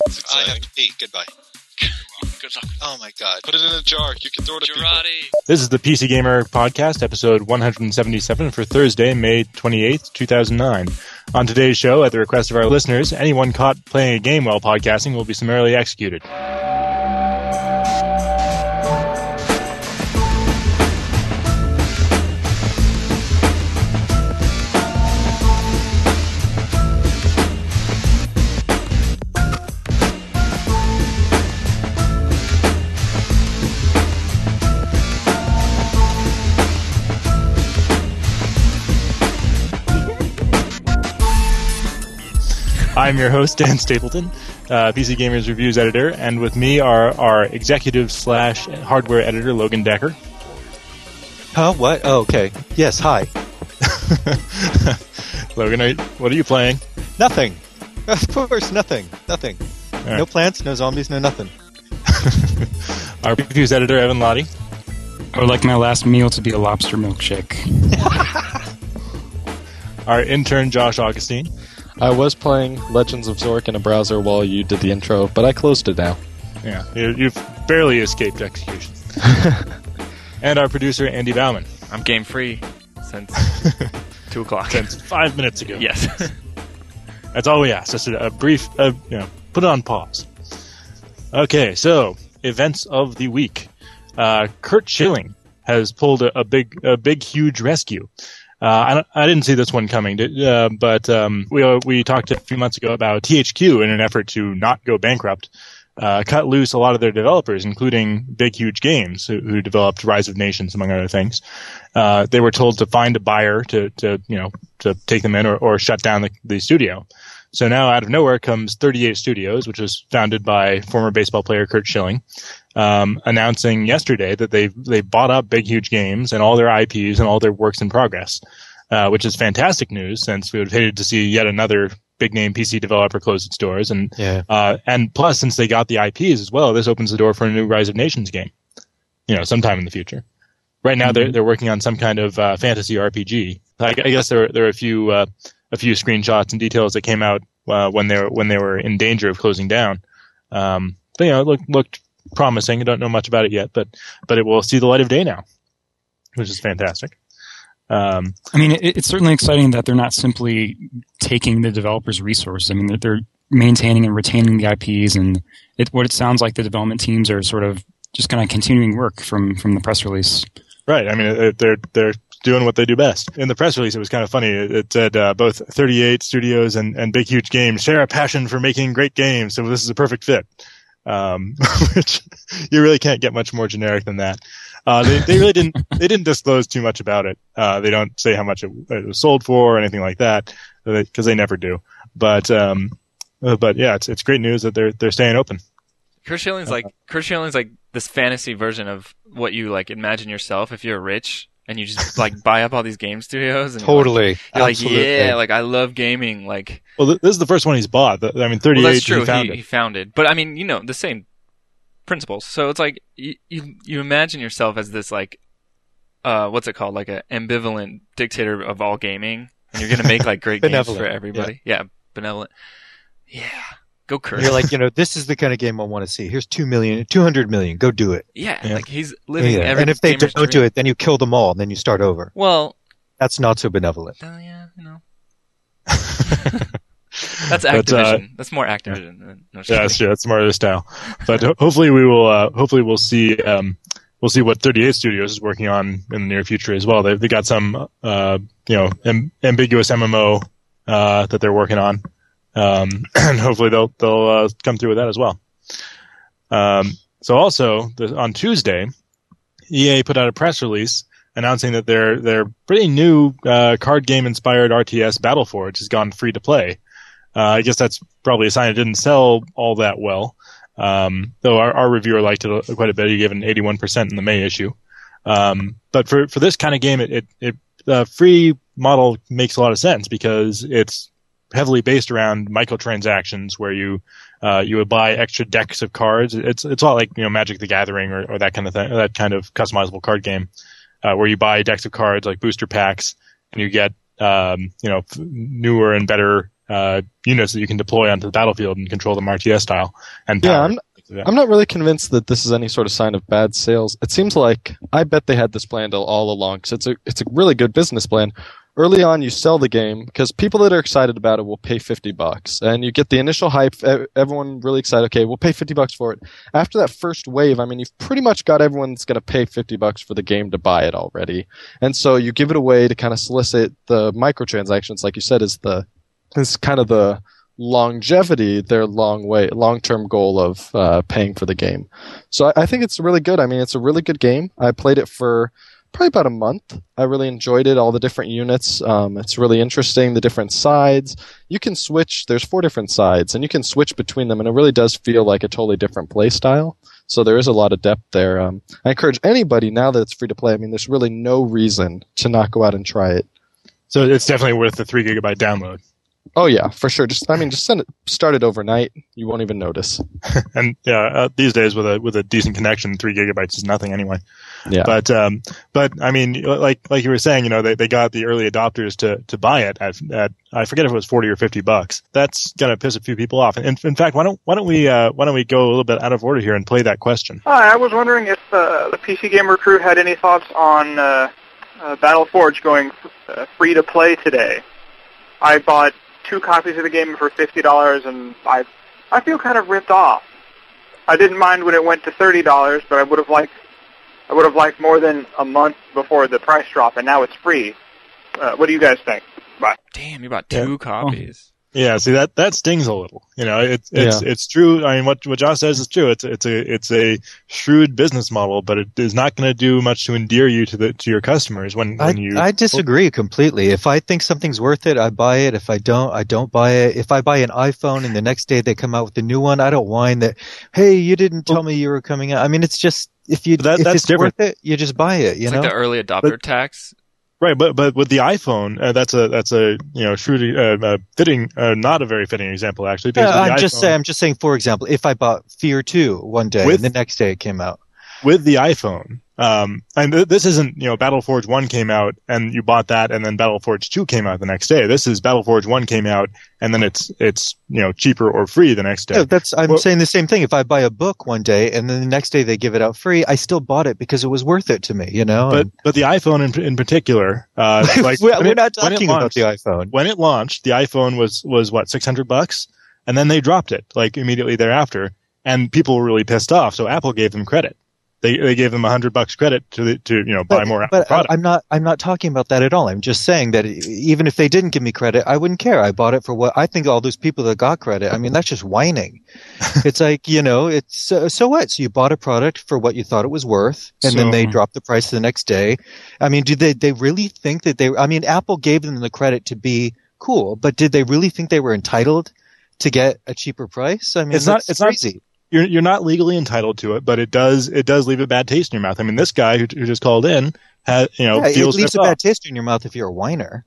I have to pee. Goodbye. Good luck. Oh my god. Put it in a jar. You can throw it at people. This is the PC Gamer Podcast, episode 177 for Thursday, May 28th, 2009. On today's show, at the request of our listeners, anyone caught playing a game while podcasting will be summarily executed. I'm your host, Dan Stapleton, PC Gamer's Reviews Editor, and with me are our executive/hardware editor, Logan Decker. Huh? What? Oh, okay. Yes, hi. Logan, what are you playing? Nothing. Of course, nothing. Nothing. Right. No plants, no zombies, no nothing. Our Reviews Editor, Evan Lottie. I would like my last meal to be a lobster milkshake. Our intern, Josh Augustine. I was playing Legends of Zork in a browser while you did the intro, but I closed it now. Yeah, you've barely escaped execution. And our producer, Andy Bauman. I'm game free since 2 o'clock. Since 5 minutes ago. Yes. That's all we ask. Just a brief, put it on pause. Okay, so, events of the week. Curt Schilling has pulled a big, huge rescue. I didn't see this one coming, but we talked a few months ago about THQ in an effort to not go bankrupt, cut loose a lot of their developers, including Big Huge Games, who developed Rise of Nations, among other things. They were told to find a buyer to take them in or shut down the studio. So now out of nowhere comes 38 Studios, which was founded by former baseball player Curt Schilling, announcing yesterday that they bought up Big Huge Games and all their IPs and all their works in progress, which is fantastic news since we would have hated to see yet another big name PC developer close its doors. And plus, since they got the IPs as well, this opens the door for a new Rise of Nations game, sometime in the future. Right now, they're working on some kind of fantasy RPG. I guess there are a few screenshots and details that came out when they were in danger of closing down. But it looked promising. I don't know much about it yet, but it will see the light of day now, which is fantastic. It's certainly exciting that they're not simply taking the developers' resources. I mean, they're maintaining and retaining the IPs, and what it sounds like the development teams are sort of just kind of continuing work from the press release. Right. I mean, they're doing what they do best. In the press release, it was kind of funny. It said both 38 Studios and Big Huge Games share a passion for making great games, so this is a perfect fit. Which you really can't get much more generic than that. They really didn't disclose too much about it. They don't say how much it was sold for or anything like that, because they never do. But yeah, it's great news that they're staying open. Curt Schilling's like this fantasy version of what you like imagine yourself if you're rich and you just like buy up all these game studios. And totally. You're like, yeah, like I love gaming. Like, well, this is the first one he's bought. 38. Well, that's true. He founded, but I mean, the same principles. So it's like you imagine yourself as this like, what's it called? Like an ambivalent dictator of all gaming, and you're gonna make like great games for everybody. Yeah, benevolent. Yeah. Go Curt. You're like, this is the kind of game I want to see. Here's 200 million. Go do it. Yeah. Like he's living every. And if they don't do it, then you kill them all, and then you start over. Well, that's not so benevolent. Yeah, That's Activision. That's more Activision. Yeah, that's true. That's more of their style. But hopefully we'll see what 38 Studios is working on in the near future as well. They got some ambiguous MMO that they're working on. And hopefully they'll come through with that as well. So also on Tuesday, EA put out a press release announcing that their pretty new card game inspired RTS Battleforge has gone free to play. I guess that's probably a sign it didn't sell all that well. Though our reviewer liked it quite a bit. He gave it an 81% in the May issue. But for this kind of game, the free model makes a lot of sense because it's heavily based around microtransactions where you would buy extra decks of cards. It's a lot like Magic the Gathering or that kind of thing, that kind of customizable card game where you buy decks of cards like booster packs and you get newer and better units that you can deploy onto the battlefield and control them RTS style. And Yeah, power. I'm not really convinced that this is any sort of sign of bad sales. It seems like I bet they had this planned all along because it's a really good business plan. Early on, you sell the game because people that are excited about it will pay $50, and you get the initial hype. Everyone really excited. Okay, we'll pay $50 for it. After that first wave, I mean, you've pretty much got everyone that's going to pay $50 for the game to buy it already, and so you give it away to kind of solicit the microtransactions, like you said, is kind of the longevity, their long-term goal of paying for the game. So I think it's really good. I mean, it's a really good game. I played it for probably about a month. I really enjoyed it, all the different units. It's really interesting, the different sides. You can switch, there's 4 different sides, and you can switch between them, and it really does feel like a totally different play style. So there is a lot of depth there. I encourage anybody, now that it's free to play, I mean, there's really no reason to not go out and try it. So it's definitely worth the 3 gigabyte download. Oh yeah, for sure. Just start it overnight. You won't even notice. And these days with a decent connection, 3 gigabytes is nothing anyway. Yeah. But I mean, like you were saying, they got the early adopters to buy it at I forget if it was $40 or $50. That's gonna piss a few people off. In fact, why don't we go a little bit out of order here and play that question? Hi, I was wondering if the PC Gamer crew had any thoughts on Battleforge going free to play today. I bought 2 copies of the game for $50, and I feel kind of ripped off. I didn't mind when it went to $30, but I would have liked more than a month before the price drop, and now it's free. What do you guys think? Bye. Damn, you bought 2 copies. Yeah, see that stings a little. It's true. I mean, what Josh says is true. It's a shrewd business model, but it is not going to do much to endear you to your customers I disagree completely. If I think something's worth it, I buy it. If I don't buy it. If I buy an iPhone and the next day they come out with a new one, I don't whine that, hey, you didn't tell me you were coming out. I mean, it's just if it's different. Worth it, you just buy it. It's like the early adopter tax. Right, but with the iPhone, that's a shrewd, fitting, not a very fitting example actually. I'm just saying. For example, if I bought Fear 2 one day and the next day it came out with the iPhone, and this isn't Battleforge 1 came out and you bought that, and then Battleforge 2 came out the next day. This is Battleforge 1 came out and then it's cheaper or free the next day. Yeah, I'm saying the same thing. If I buy a book one day and then the next day they give it out free, I still bought it because it was worth it to me. But the iPhone in particular, we're not talking about the iPhone. When it launched, the iPhone was what, $600, and then they dropped it like immediately thereafter, and people were really pissed off. So Apple gave them credit. They gave them $100 credit to buy more Apple products. I'm not talking about that at all. I'm just saying that even if they didn't give me credit, I wouldn't care. I bought it for what I think. All those people that got credit, I mean, that's just whining. It's like it's so what? So you bought a product for what you thought it was worth, and then they dropped the price the next day. I mean, do they really think that I mean, Apple gave them the credit to be cool, but did they really think they were entitled to get a cheaper price? I mean, it's crazy. You're not legally entitled to it, but it does leave a bad taste in your mouth. I mean, this guy who just called in feels it leaves a bad taste in your mouth if you're a whiner.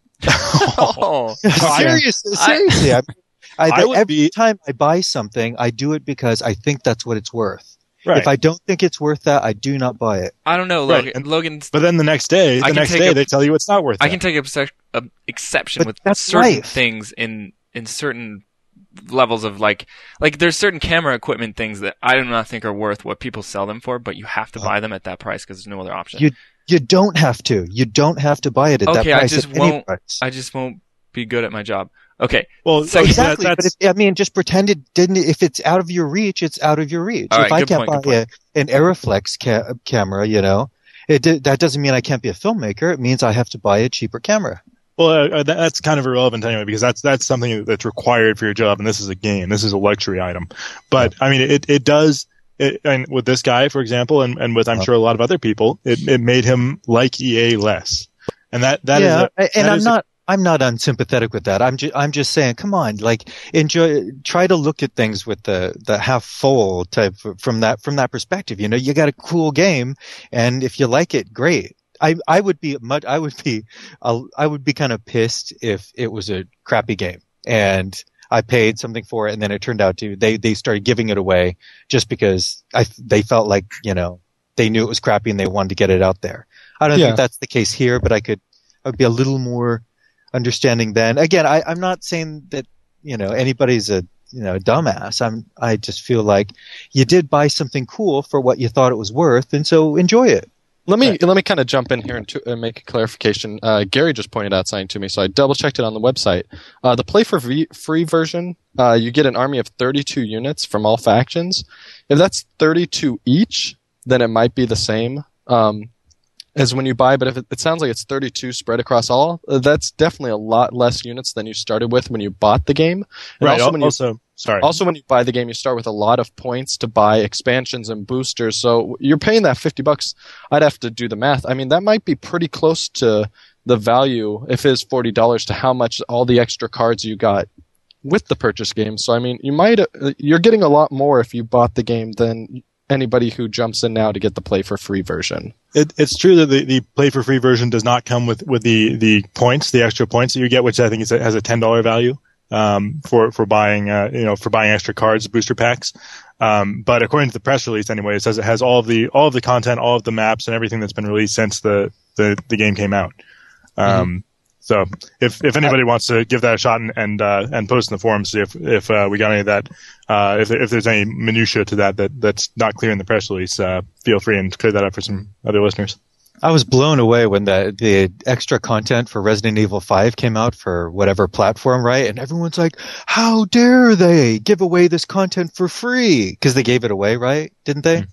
Seriously, every time I buy something, I do it because I think that's what it's worth. Right. If I don't think it's worth that, I do not buy it. I don't know, Logan. But then the next day, they tell you it's not worth it. I can take an exception with certain things in certain levels of like there's certain camera equipment things that I do not think are worth what people sell them for, but you have to buy them at that price because there's no other option. You don't have to. You don't have to buy it at that price. I just won't be good at my job. Okay. Well, exactly. But just pretend it didn't. If it's out of your reach, it's out of your reach. All right, if I can't buy an Aeroflex camera, that doesn't mean I can't be a filmmaker. It means I have to buy a cheaper camera. Well, that's kind of irrelevant anyway, because that's something that's required for your job, and this is a game. This is a luxury item. But I mean, it does. And with this guy, for example, and with I'm sure a lot of other people, it made him like EA less. And I'm not unsympathetic with that. I'm just saying, come on, try to look at things with the half full type from that perspective. You got a cool game, and if you like it, great. I would be kind of pissed if it was a crappy game and I paid something for it and then it turned out they started giving it away just because they felt like, they knew it was crappy and they wanted to get it out there. I don't think that's the case here, but I would be a little more understanding then. Again, I'm not saying that, anybody's a dumbass. I just feel like you did buy something cool for what you thought it was worth, and so enjoy it. Let me kind of jump in here and make a clarification. Gary just pointed out something to me, so I double checked it on the website. The play for free version, you get an army of 32 units from all factions. If that's 32 each, then it might be the same as when you buy. But if it sounds like it's 32 spread across all, that's definitely a lot less units than you started with when you bought the game. And Right. Also, when you buy the game, you start with a lot of points to buy expansions and boosters. So you're paying that $50. I'd have to do the math. I mean, that might be pretty close to the value, if it is $40, to how much all the extra cards you got with the purchase game. So I mean, you're getting a lot more if you bought the game than anybody who jumps in now to get the play for free version. It's true that the play for free version does not come with the points, the extra points that you get, which I think has a $10 value. For buying extra cards, booster packs. But according to the press release anyway, it says it has all of the content, all of the maps and everything that's been released since the game came out. So if anybody wants to give that a shot and post in the forums, see if we got any of that, if there's any minutia to that's not clear in the press release, feel free and clear that up for some other listeners. I was blown away when the extra content for Resident Evil 5 came out for whatever platform, right? And everyone's like, how dare they give away this content for free? Because they gave it away, right? Didn't they?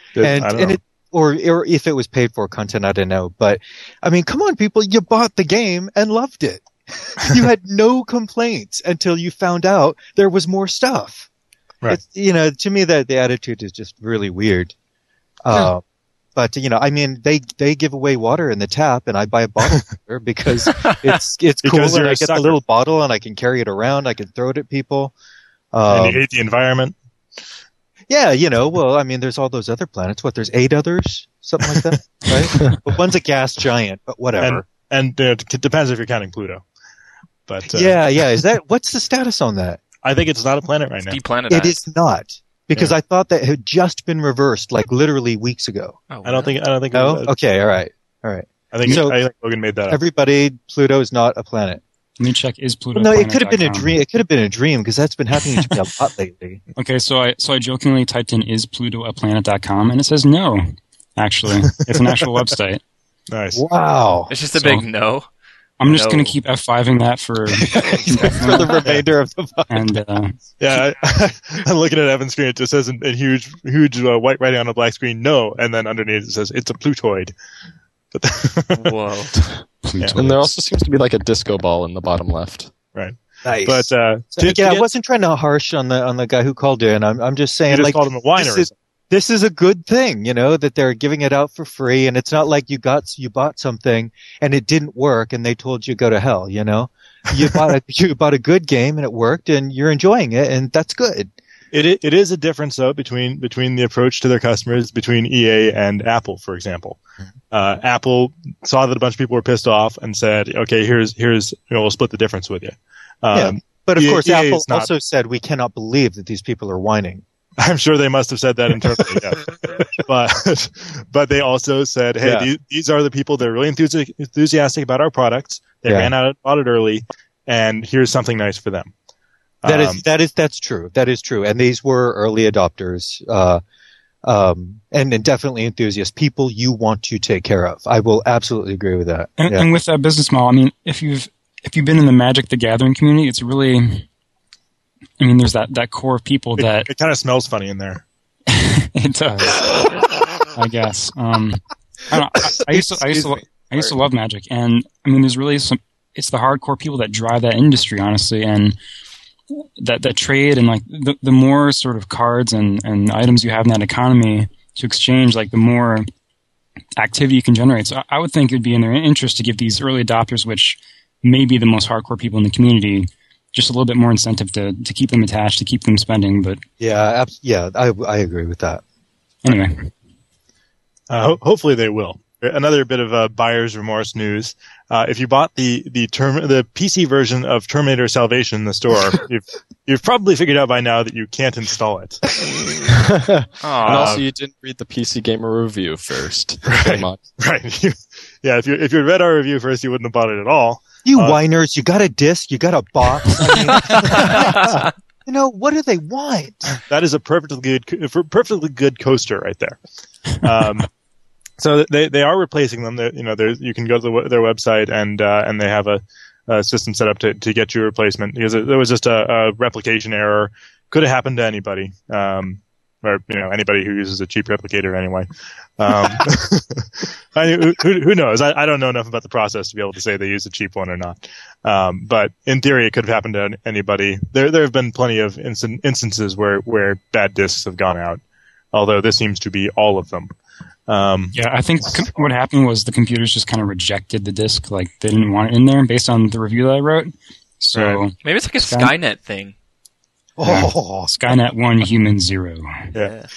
Or if it was paid for content, I don't know. But I mean, come on, people, you bought the game and loved it. You had no complaints until you found out there was more stuff. Right. To me, the attitude is just really weird. Yeah. But I mean, they give away water in the tap, and I buy a bottle of water because it's cool, and I get the little bottle, and I can carry it around. I can throw it at people. And you hate the environment. Yeah, well, I mean, there's all those other planets. There's 8 others, something like that, right? But one's a gas giant, but whatever. And it depends if you're counting Pluto. But yeah. What's the status on that? I think it's not a planet right now. Deplanetized. It is not. Because I thought that had just been reversed, like literally weeks ago. Oh, I don't think. No? Okay, all right. I think Logan made that up. Everybody, Pluto is not a planet. Let me check. Is Pluto? No, it could have been a dream. It could have been a dream because that's been happening to me a lot lately. Okay, so I jokingly typed in "is Pluto a planet.com" and it says no. Actually, it's an actual website. Nice. Wow. It's just a big no. I'm just going to keep F5ing that for the remainder of the podcast. And I'm looking at Evan's screen. It just says in huge white writing on a black screen, no, and then underneath it says it's a Plutoid. Whoa. Yeah. And there also seems to be like a disco ball in the bottom left. Right. Nice. But I wasn't trying to harsh on the guy who called in. I'm just saying, you just called him a whiner. This is a good thing, that they're giving it out for free, and it's not like you bought something and it didn't work and they told you go to hell, You bought a good game and it worked and you're enjoying it, and that's good. It is a difference though between the approach to their customers between EA and Apple, for example. Apple saw that a bunch of people were pissed off and said, okay, here's we'll split the difference with you. But of course, EA Apple also said we cannot believe that these people are whining. I'm sure they must have said that internally, yes. But they also said, hey, these are the people that are really enthusiastic about our products. They ran out and bought it early, and here's something nice for them. That's true. That is true. And these were early adopters, and definitely enthusiasts, people you want to take care of. I will absolutely agree with that. And with that business model, I mean, if you've been in the Magic the Gathering community, it's really, I mean, there's that core of people that it kind of smells funny in there. It does, I guess. I used to love Magic, and I mean, there's really it's the hardcore people that drive that industry, honestly, and that trade, and like the more sort of cards and items you have in that economy to exchange, like the more activity you can generate. So I would think it would be in their interest to give these early adopters, which may be the most hardcore people in the community, just a little bit more incentive to keep them attached, to keep them spending. But I agree with that. Anyway, hopefully they will. Another bit of buyer's remorse news. If you bought the PC version of Terminator Salvation in the store, you've probably figured out by now that you can't install it. And also, you didn't read the PC Gamer review first. Right. Right. If you had read our review first, you wouldn't have bought it at all. You whiners, you got a disc, you got a box. I mean, what do they want? That is a perfectly good coaster right there. So they are replacing them. You can go to their website and they have a system set up to get you a replacement, because there was just a replication error. Could have happened to anybody, or anybody who uses a cheap replicator anyway. Who knows? I don't know enough about the process to be able to say they use a cheap one or not. But in theory, it could have happened to anybody. There have been plenty of instances where bad discs have gone out, although this seems to be all of them. Yeah, I think what happened was the computers just kind of rejected the disk, like they didn't want it in there based on the review that I wrote. So right. Maybe it's like a Skynet thing. Skynet 1, human 0. Yeah.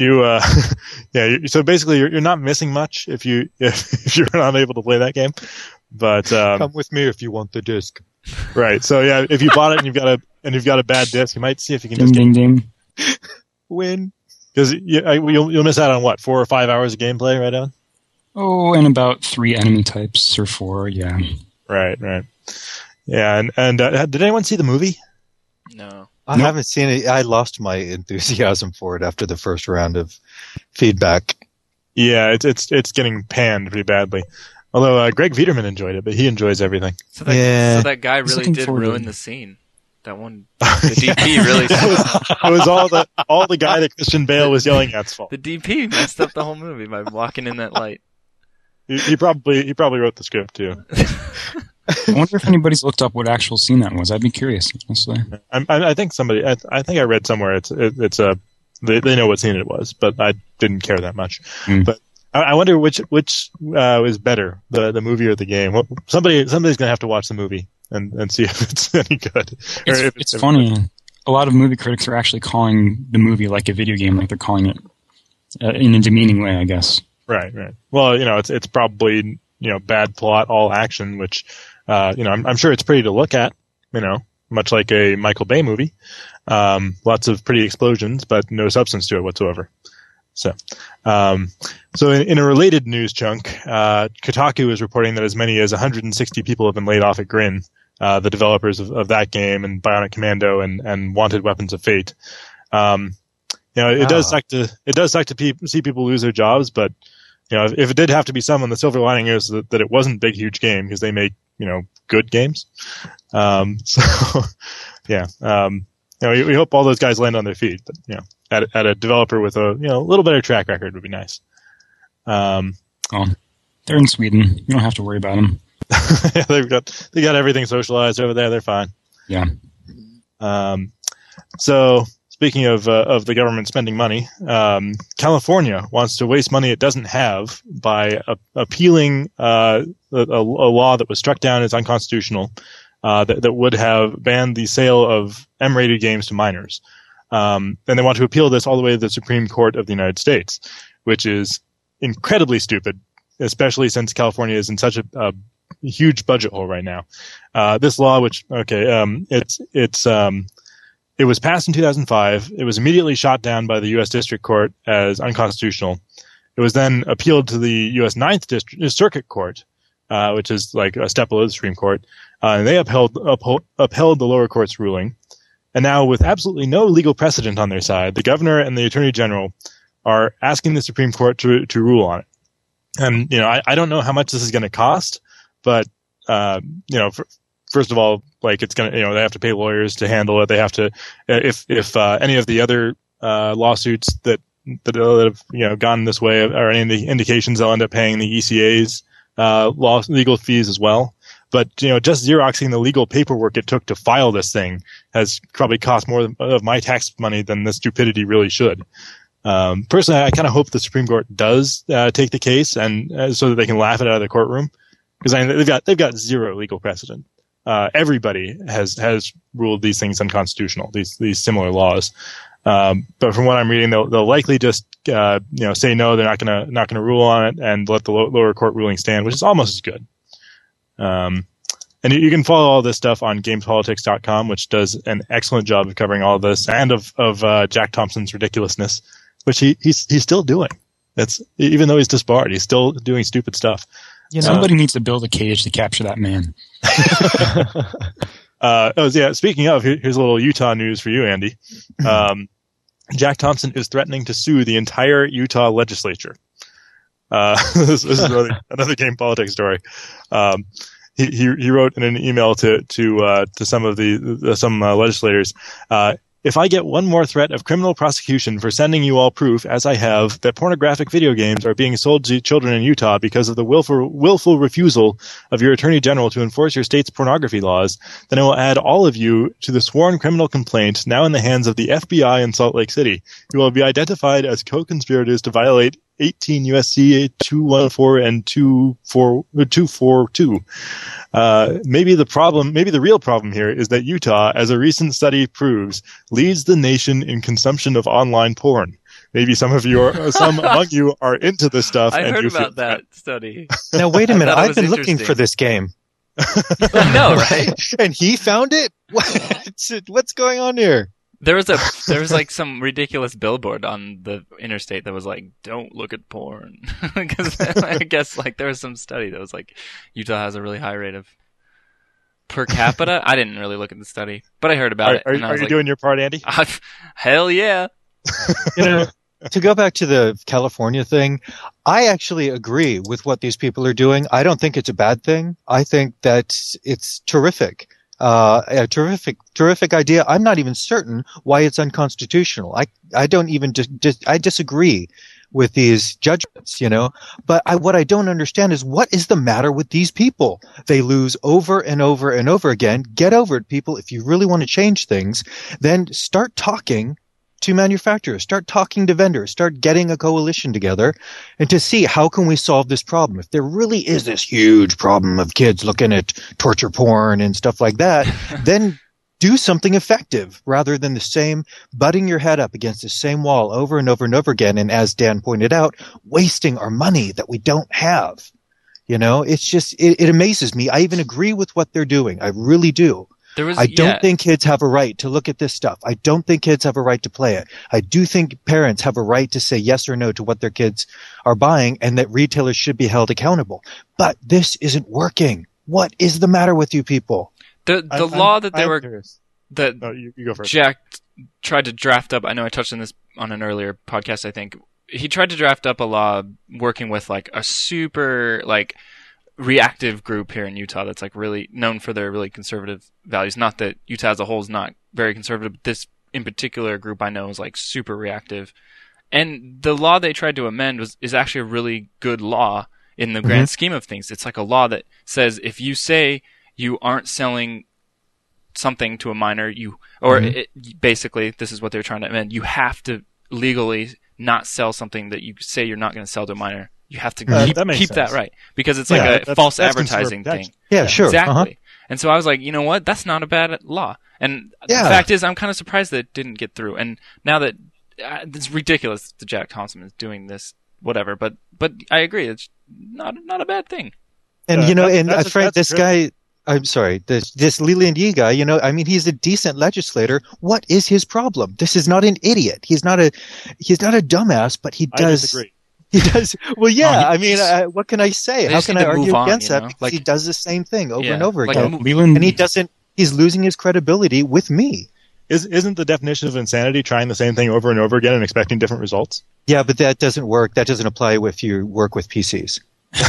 So basically you're not missing much if you're not able to play that game. But come with me if you want the disc. Right. So yeah, if you bought it and you've got a bad disc, you might see if you can ding. Win. Because you'll miss out on what, 4 or 5 hours of gameplay, right, Evan? Oh, and about 3 enemy types or 4, yeah. Right. Yeah, and did anyone see the movie? No. I haven't seen it. I lost my enthusiasm for it after the first round of feedback. Yeah, it's getting panned pretty badly. Although Greg Viederman enjoyed it, but he enjoys everything. So that guy really did ruin the scene. That one, the DP really. It was all the guy that Christian Bale was yelling at's fault. The DP messed up the whole movie by walking in that light. He probably wrote the script too. I wonder if anybody's looked up what actual scene that was. I'd be curious, honestly. I think somebody. I think I read somewhere they know what scene it was, but I didn't care that much. But I wonder which is better, the movie or the game. Somebody's gonna have to watch the movie and see if it's any good. It's funny. A lot of movie critics are actually calling the movie like a video game, like they're calling it in a demeaning way, I guess. Right. Well, it's probably bad plot, all action, which I'm sure it's pretty to look at. Much like a Michael Bay movie. Lots of pretty explosions, but no substance to it whatsoever. So in a related news chunk, Kotaku is reporting that as many as 160 people have been laid off at Grin, the developers of that game and Bionic Commando and Wanted Weapons of Fate. It does suck to see people lose their jobs, but if it did have to be someone, the silver lining is that it wasn't Big Huge Game, because they make good games. We hope all those guys land on their feet, but at a developer with a little better track record would be nice. They're in Sweden. You don't have to worry about them. they got everything socialized over there. They're fine. Yeah. So speaking of the government spending money, California wants to waste money it doesn't have by appealing a law that was struck down as unconstitutional, that would have banned the sale of M-rated games to minors. And they want to appeal this all the way to the Supreme Court of the United States, which is incredibly stupid, especially since California is in such a huge budget hole right now. This law, it was passed in 2005. It was immediately shot down by the U.S. District Court as unconstitutional. It was then appealed to the U.S. Ninth Circuit Court, which is like a step below the Supreme Court, and they upheld the lower court's ruling. And now, with absolutely no legal precedent on their side, the governor and the attorney general are asking the Supreme Court to rule on it. And I don't know how much this is going to cost, but first of all, like it's going to, they have to pay lawyers to handle it. They have to, if any of the other lawsuits that have gone this way or any of the indications, they'll end up paying the ECA's legal fees as well. But just Xeroxing the legal paperwork it took to file this thing has probably cost more of my tax money than the stupidity really should. Personally, I kind of hope the Supreme Court does take the case and so that they can laugh it out of the courtroom, because they've got zero legal precedent. Everybody has ruled these things unconstitutional, these similar laws. But from what I'm reading, they'll likely just say no, they're not gonna rule on it and let the lower court ruling stand, which is almost as good. And you can follow all this stuff on gamespolitics.com, which does an excellent job of covering all of this and of Jack Thompson's ridiculousness, which he's still doing. That's even though he's disbarred, he's still doing stupid stuff. Somebody needs to build a cage to capture that man. Speaking of, here's a little Utah news for you, Andy. Jack Thompson is threatening to sue the entire Utah legislature. This is another game politics story. He wrote in an email to some of some legislators. If I get one more threat of criminal prosecution for sending you all proof, as I have, that pornographic video games are being sold to children in Utah because of the willful refusal of your attorney general to enforce your state's pornography laws, then I will add all of you to the sworn criminal complaint now in the hands of the FBI in Salt Lake City. You will be identified as co-conspirators to violate 18 USC 214 and 242. Maybe the real problem here is that Utah, as a recent study proves, leads the nation in consumption of online porn. Maybe some among you are into this stuff. I heard about that study. Now wait a minute, I've been looking for this game. I know, right? And he found it? What's going on here? There was like some ridiculous billboard on the interstate that was like, "Don't look at porn," because I guess like there was some study that was like Utah has a really high rate of per capita. I didn't really look at the study, but I heard about it. Are you doing your part, Andy? Hell yeah! To go back to the California thing, I actually agree with what these people are doing. I don't think it's a bad thing. I think that it's terrific. A terrific idea. I'm not even certain why it's unconstitutional. I don't even I disagree with these judgments, but what I don't understand is what is the matter with these people? They lose over and over and over again. Get over it, people. If you really want to change things, then start talking to manufacturers, start talking to vendors, start getting a coalition together and to see how can we solve this problem. If there really is this huge problem of kids looking at torture porn and stuff like that, then do something effective rather than the same butting your head up against the same wall over and over and over again. And as Dan pointed out, wasting our money that we don't have. It's just, it amazes me. I even agree with what they're doing. I really do. I don't think kids have a right to look at this stuff. I don't think kids have a right to play it. I do think parents have a right to say yes or no to what their kids are buying and that retailers should be held accountable. But this isn't working. What is the matter with you people? The law that you go first. Jack tried to draft up, I know I touched on this on an earlier podcast, I think. He tried to draft up a law working with like a super like reactive group here in Utah that's like really known for their really conservative values. Not that Utah as a whole is not very conservative, but this in particular group I know is like super reactive. And the law they tried to amend is actually a really good law in the grand scheme of things. It's like a law that says if you say you aren't selling something to a minor, basically this is what they're trying to amend. You have to legally not sell something that you say you're not going to sell to a minor. You have to keep that right because it's like a false advertising thing. Yeah, sure. Exactly. And so I was like, you know what? That's not a bad law. And the fact is, I'm kind of surprised that it didn't get through. And now that it's ridiculous that Jack Thompson is doing this, whatever. But I agree, it's not a bad thing. And Frank, this guy. I'm sorry, this Leland Yee guy, he's a decent legislator. What is his problem? This is not an idiot. He's not a dumbass, but he does. I disagree. He does. Well, yeah. What can I say? How can I argue against that? Because like, he does the same thing over and over like again. And he doesn't. He's losing his credibility with me. Isn't the definition of insanity trying the same thing over and over again and expecting different results? Yeah, but that doesn't work. That doesn't apply if you work with PCs.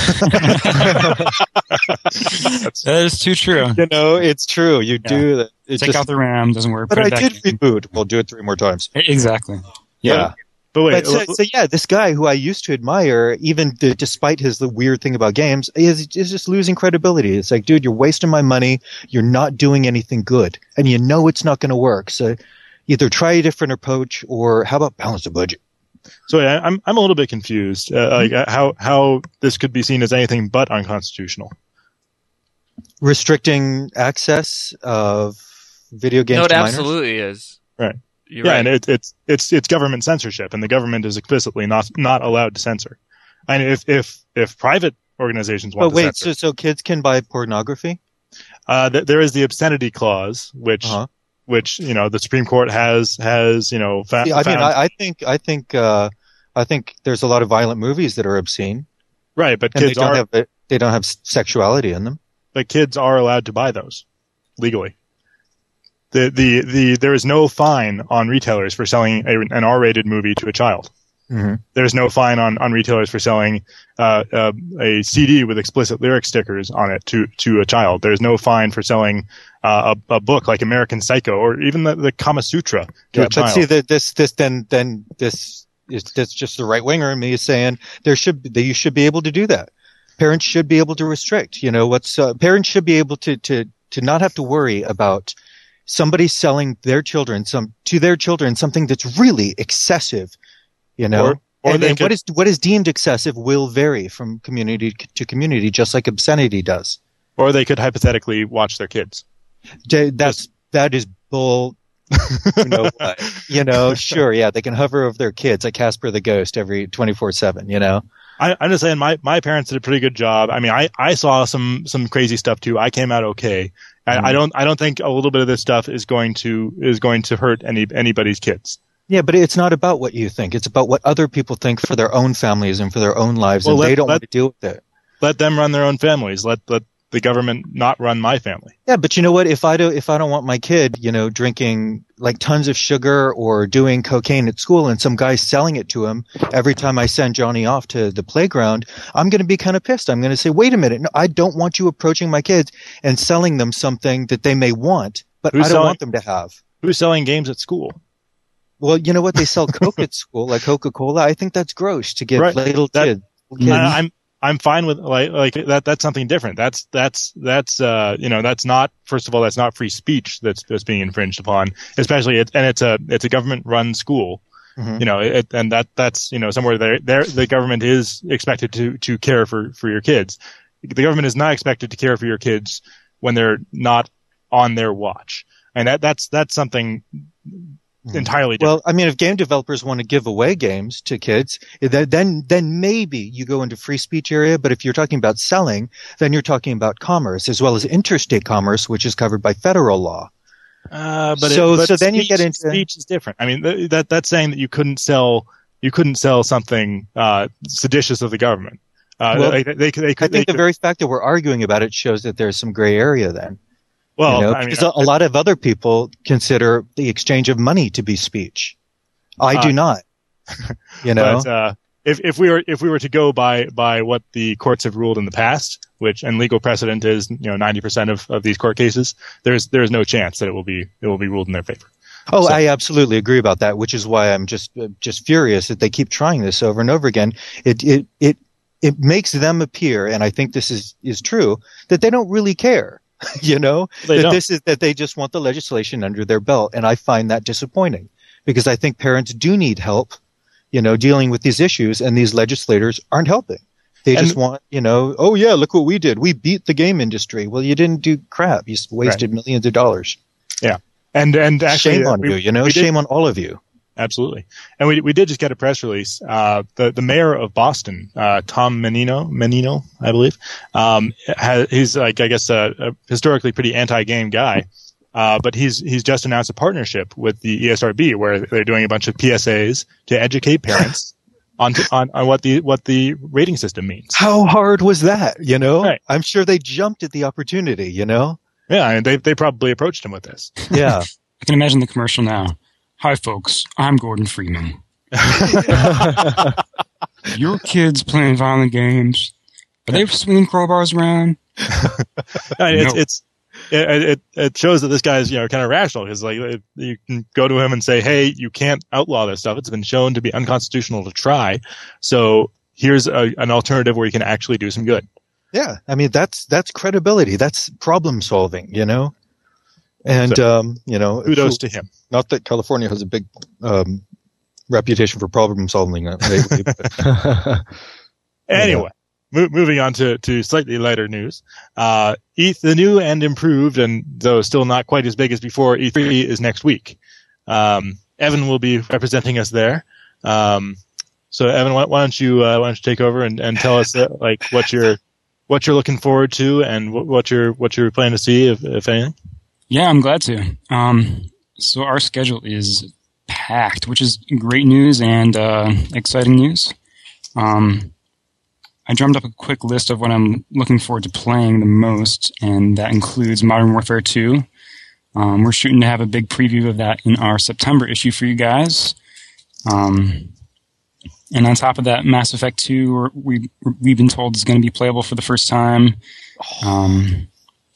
That is too true. It's true. You do that. Take out the RAM, doesn't work. But I did reboot. We'll do it 3 more times. Exactly. Yeah. But wait. This guy who I used to admire, even despite the weird thing about games, is just losing credibility. It's like, dude, you're wasting my money. You're not doing anything good. And you know it's not going to work. So either try a different approach or how about balance the budget? So I'm a little bit confused, like how this could be seen as anything but unconstitutional. Restricting access of video games to minors? No, it absolutely is. Right. You're right. And it's government censorship, and the government is explicitly not allowed to censor. And if private organizations want to censor, so kids can buy pornography? There is the obscenity clause, which the Supreme Court has found. I think there's a lot of violent movies that are obscene. Right, but and kids they don't have sexuality in them. kids are allowed to buy those legally. There is no fine on retailers for selling an R-rated movie to a child. Mm-hmm. There's no fine on retailers for selling a CD with explicit lyric stickers on it to a child. There's no fine for selling a book like American Psycho or even the Kama Sutra to a child. But see that's just the right winger in me is saying you should be able to do that. Parents should be able to restrict. Parents should be able to not have to worry about somebody selling their children something that's really excessive. Or what is deemed excessive will vary from community to community, just like obscenity does. Or they could hypothetically watch their kids. That is bull. Sure, yeah, they can hover over their kids like Casper the Ghost every 24/7. I'm just saying my parents did a pretty good job. I mean, I saw some crazy stuff too. I came out okay. I don't think a little bit of this stuff is going to hurt anybody's kids. Yeah, but it's not about what you think. It's about what other people think for their own families and for their own lives, and they don't want to deal with it. Let them run their own families. Let the government not run my family. Yeah, but you know what? If I don't want my kid, drinking like tons of sugar or doing cocaine at school, and some guy's selling it to him every time I send Johnny off to the playground, I'm going to be kind of pissed. I'm going to say, wait a minute, no, I don't want you approaching my kids and selling them something that they may want, but I don't want them to have. Who's selling games at school? Well, you know what? They sell Coke at school, like Coca-Cola. I think that's gross to give little kids. I'm fine with like that. That's something different. That's not, first of all, that's not free speech that's being infringed upon, especially it's a government run school. Mm-hmm. That's somewhere there the government is expected to care for your kids. The government is not expected to care for your kids when they're not on their watch, and that's something entirely different. Well, I mean, if game developers want to give away games to kids, then maybe you go into free speech area. But if you're talking about selling, then you're talking about commerce as well as interstate commerce, which is covered by federal law. But then you get into speech is different. I mean, that's saying that you couldn't sell something seditious of the government. I think the very fact that we're arguing about it shows that there's some gray area then. Well, because a lot of other people consider the exchange of money to be speech. I do not. But, if we were to go by what the courts have ruled in the past, and legal precedent is 90% of these court cases, there's no chance that it will be ruled in their favor. Oh, I absolutely agree about that, which is why I'm just furious that they keep trying this over and over again. It makes them appear, and I think this is true, that they don't really care. That they just want the legislation under their belt. And I find that disappointing because I think parents do need help, dealing with these issues, and these legislators aren't helping. They just want, oh yeah, look what we did. We beat the game industry. Well, you didn't do crap. You wasted millions of dollars. Yeah. And actually, shame on you, shame on all of you. Absolutely. And we did just get a press release. The mayor of Boston, Tom Menino, I believe, he's like, I guess, a historically pretty anti-game guy. But he's just announced a partnership with the ESRB where they're doing a bunch of PSAs to educate parents on what the rating system means. How hard was that? Right. I'm sure they jumped at the opportunity, Yeah, I mean, they probably approached him with this. Yeah. I can imagine the commercial now. Hi, folks. I'm Gordon Freeman. Your kids playing violent games. Are they swinging crowbars around? It shows that this guy's kind of rational because you can go to him and say, hey, you can't outlaw this stuff. It's been shown to be unconstitutional to try. So here's an alternative where you can actually do some good. Yeah, I mean that's credibility. That's problem solving. And kudos to him. Not that California has a big reputation for problem solving lately. Anyway, moving on to slightly lighter news. The new and improved, and though still not quite as big as before, E3 is next week. Evan will be representing us there. So Evan, why don't you take over and tell us what you're looking forward to and what you're planning to see, if anything. Yeah, I'm glad to. So our schedule is packed, which is great news and exciting news. I drummed up a quick list of what I'm looking forward to playing the most, and that includes Modern Warfare 2. We're shooting to have a big preview of that in our September issue for you guys. And on top of that, Mass Effect 2, we've been told is going to be playable for the first time. One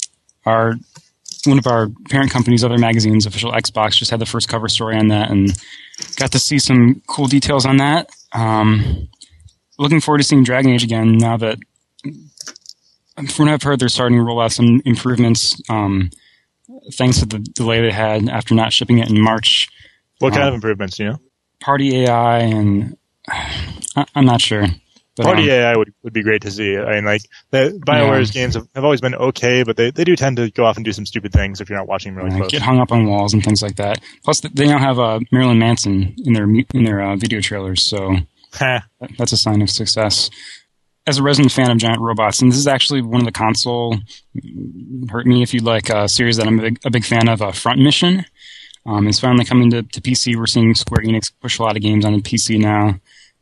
of our parent company's other magazines, Official Xbox, just had the first cover story on that and got to see some cool details on that. Looking forward to seeing Dragon Age again now that, from what I've heard, they're starting to roll out some improvements thanks to the delay they had after not shipping it in March. What kind of improvements, do you know? Party AI and I'm not sure. But, Party AI would be great to see. I mean, like, BioWare's games have always been okay, but they do tend to go off and do some stupid things if you're not watching them really close. Get hung up on walls and things like that. Plus, they now have Marilyn Manson in their video trailers, so that's a sign of success. As a resident fan of giant robots, and this is actually one of the console, hurt me if you like, series that I'm a big fan of, Front Mission. It's finally coming to PC. We're seeing Square Enix push a lot of games on the PC now.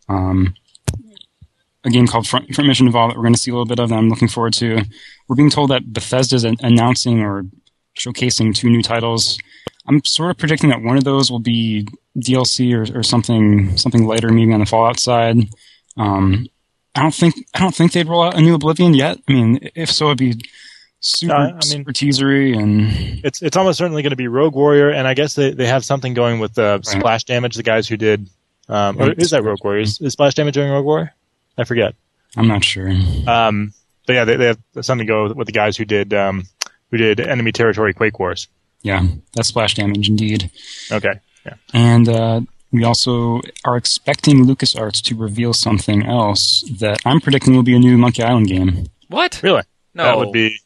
A game called Front Mission Evolved that we're going to see a little bit of that I'm looking forward to. We're being told that Bethesda's announcing or showcasing 2 new titles. I'm sort of predicting that one of those will be DLC or something lighter, maybe on the Fallout side. I don't think they'd roll out a new Oblivion yet. I mean, if so, it'd be super teasery, and it's almost certainly going to be Rogue Warrior, and I guess they have something going with Splash Damage, the guys who did. Or is that Rogue Warrior? Is Splash Damage doing Rogue Warrior? I forget. I'm not sure. But yeah, they have something to go with the guys who did Enemy Territory Quake Wars. Yeah, that's Splash Damage indeed. Okay. Yeah. And we also are expecting LucasArts to reveal something else that I'm predicting will be a new Monkey Island game. What? Really? No. That would be.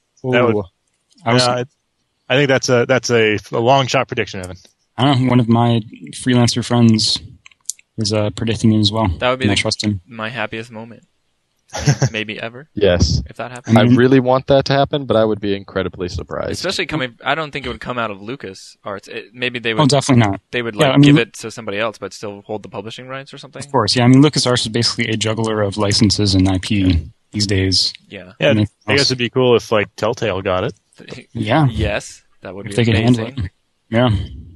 I think that's a long shot prediction, Evan. I don't know. One of my freelancer friends is predicting it as well. That would be I trust him. My happiest moment. Maybe ever. Yes. If that happens. I really want that to happen, but I would be incredibly surprised. Especially I don't think it would come out of LucasArts. Maybe they would. Oh, definitely not. They would give it to somebody else, but still hold the publishing rights or something. Of course, yeah. I mean, LucasArts is basically a juggler of licenses and IP these days. Yeah. Yeah. I guess it'd be cool if Telltale got it. Yeah. Yes, that would be. If they could handle it. Yeah.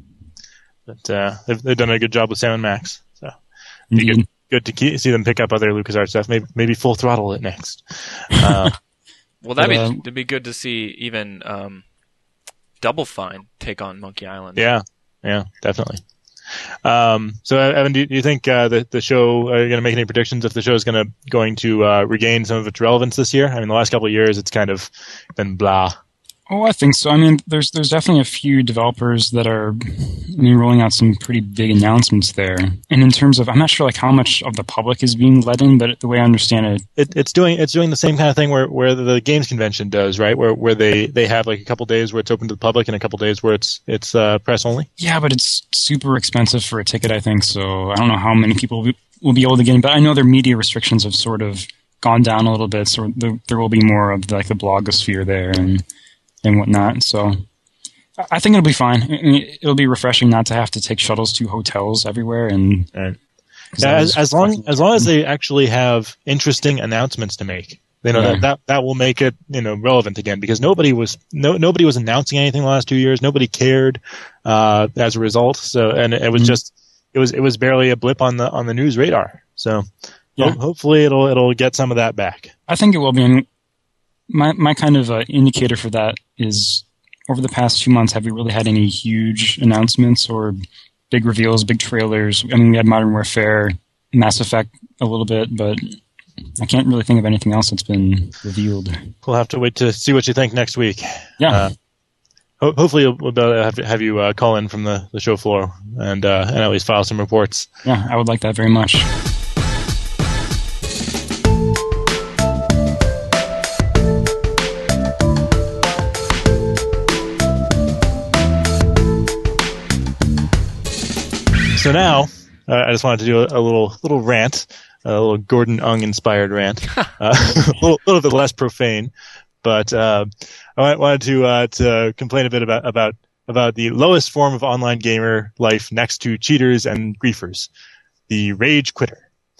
But they've done a good job with Sam and Max. So. Indeed. Good to see them pick up other LucasArts stuff. Maybe Full Throttle it next. Well, that'd be good to see even Double Fine take on Monkey Island. Yeah, definitely. So, Evan, do you think the show? Are you going to make any predictions if the show is going to regain some of its relevance this year? I mean, the last couple of years, it's kind of been blah. Oh, I think so. I mean, there's definitely a few developers that are rolling out some pretty big announcements there. And in terms of, I'm not sure how much of the public is being let in, but the way I understand it's doing the same kind of thing where the games convention does, right? Where they have a couple days where it's open to the public and a couple days where it's press only. Yeah, but it's super expensive for a ticket, I think. So I don't know how many people will be able to get in, but I know their media restrictions have sort of gone down a little bit, so there will be more of the blogosphere there and whatnot. So I think it'll be fine. It'll be refreshing not to have to take shuttles to hotels everywhere. And yeah, as long as they actually have interesting announcements to make, that will make it relevant again, because nobody was announcing anything the last 2 years. Nobody cared as a result. So it was just it was barely a blip on the news radar. So hopefully it'll get some of that back. I think it will be. I mean, my kind of indicator for that is, over the past 2 months, have we really had any huge announcements or big reveals, big trailers? I mean, we had Modern Warfare, Mass Effect a little bit, but I can't really think of anything else that's been revealed. We'll have to wait to see what you think next week. Yeah. Hopefully we'll be able to have you call in from the show floor and at least file some reports. Yeah, I would like that very much. So now, I just wanted to do a little rant, a little Gordon Ung inspired rant, a little bit less profane, but I wanted to complain a bit about the lowest form of online gamer life next to cheaters and griefers, the rage quitter.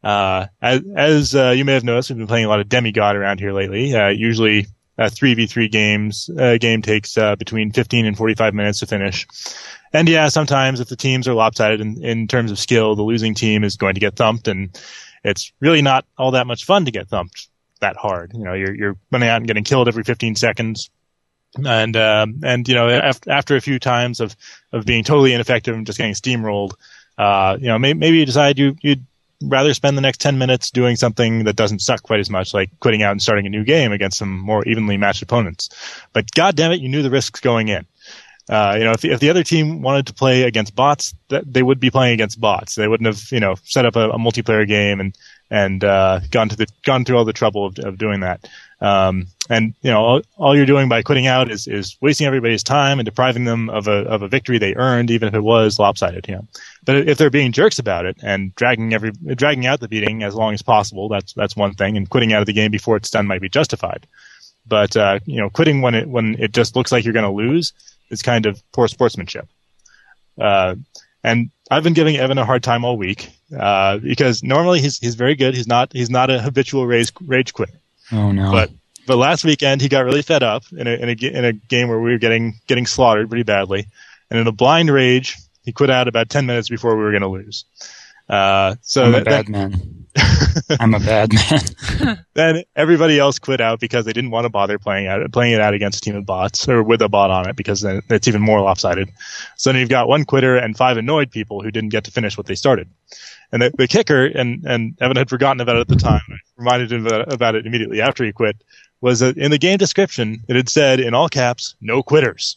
As you may have noticed, we've been playing a lot of Demigod around here lately. Usually a 3v3 game takes between 15 and 45 minutes to finish. And yeah, sometimes if the teams are lopsided in terms of skill, the losing team is going to get thumped, and it's really not all that much fun to get thumped that hard. You know, you're running out and getting killed every 15 seconds. And you know, after a few times of being totally ineffective and just getting steamrolled, you know, maybe you decide you'd rather spend the next 10 minutes doing something that doesn't suck quite as much, like quitting out and starting a new game against some more evenly matched opponents. But God damn it, you knew the risks going in. You know, if the other team wanted to play against bots, they would be playing against bots. They wouldn't have, you know, set up a multiplayer game and gone through all the trouble of doing that. And you know, all you're doing by quitting out is wasting everybody's time and depriving them of a victory they earned, even if it was lopsided. You know, but if they're being jerks about it and dragging out the beating as long as possible, that's one thing. And quitting out of the game before it's done might be justified. But you know, quitting when it just looks like you're going to lose is kind of poor sportsmanship. And I've been giving Evan a hard time all week because normally he's very good. He's not a habitual rage quitter. Oh no! But last weekend he got really fed up in a game where we were getting slaughtered pretty badly, and in a blind rage he quit out about 10 minutes before we were going to lose. So I'm a bad man. I'm a bad man. Then everybody else quit out because they didn't want to bother playing it out against a team of bots or with a bot on it, because then it's even more lopsided. So then you've got one quitter and 5 annoyed people who didn't get to finish what they started. And the kicker, and Evan had forgotten about it at the time, I reminded him about it immediately after he quit, was that in the game description it had said in all caps, "No quitters."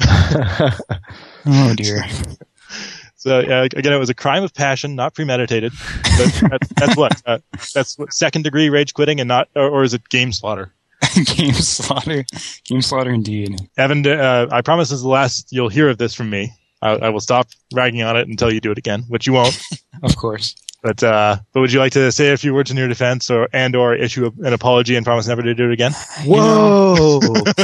Oh dear. So again, it was a crime of passion, not premeditated. But that's what second degree rage quitting, and not, or is it game slaughter? Game slaughter indeed. Evan, I promise this is the last you'll hear of this from me. I will stop ragging on it until you do it again, which you won't. Of course. But would you like to say a few words in your defense, or issue an apology and promise never to do it again? Whoa!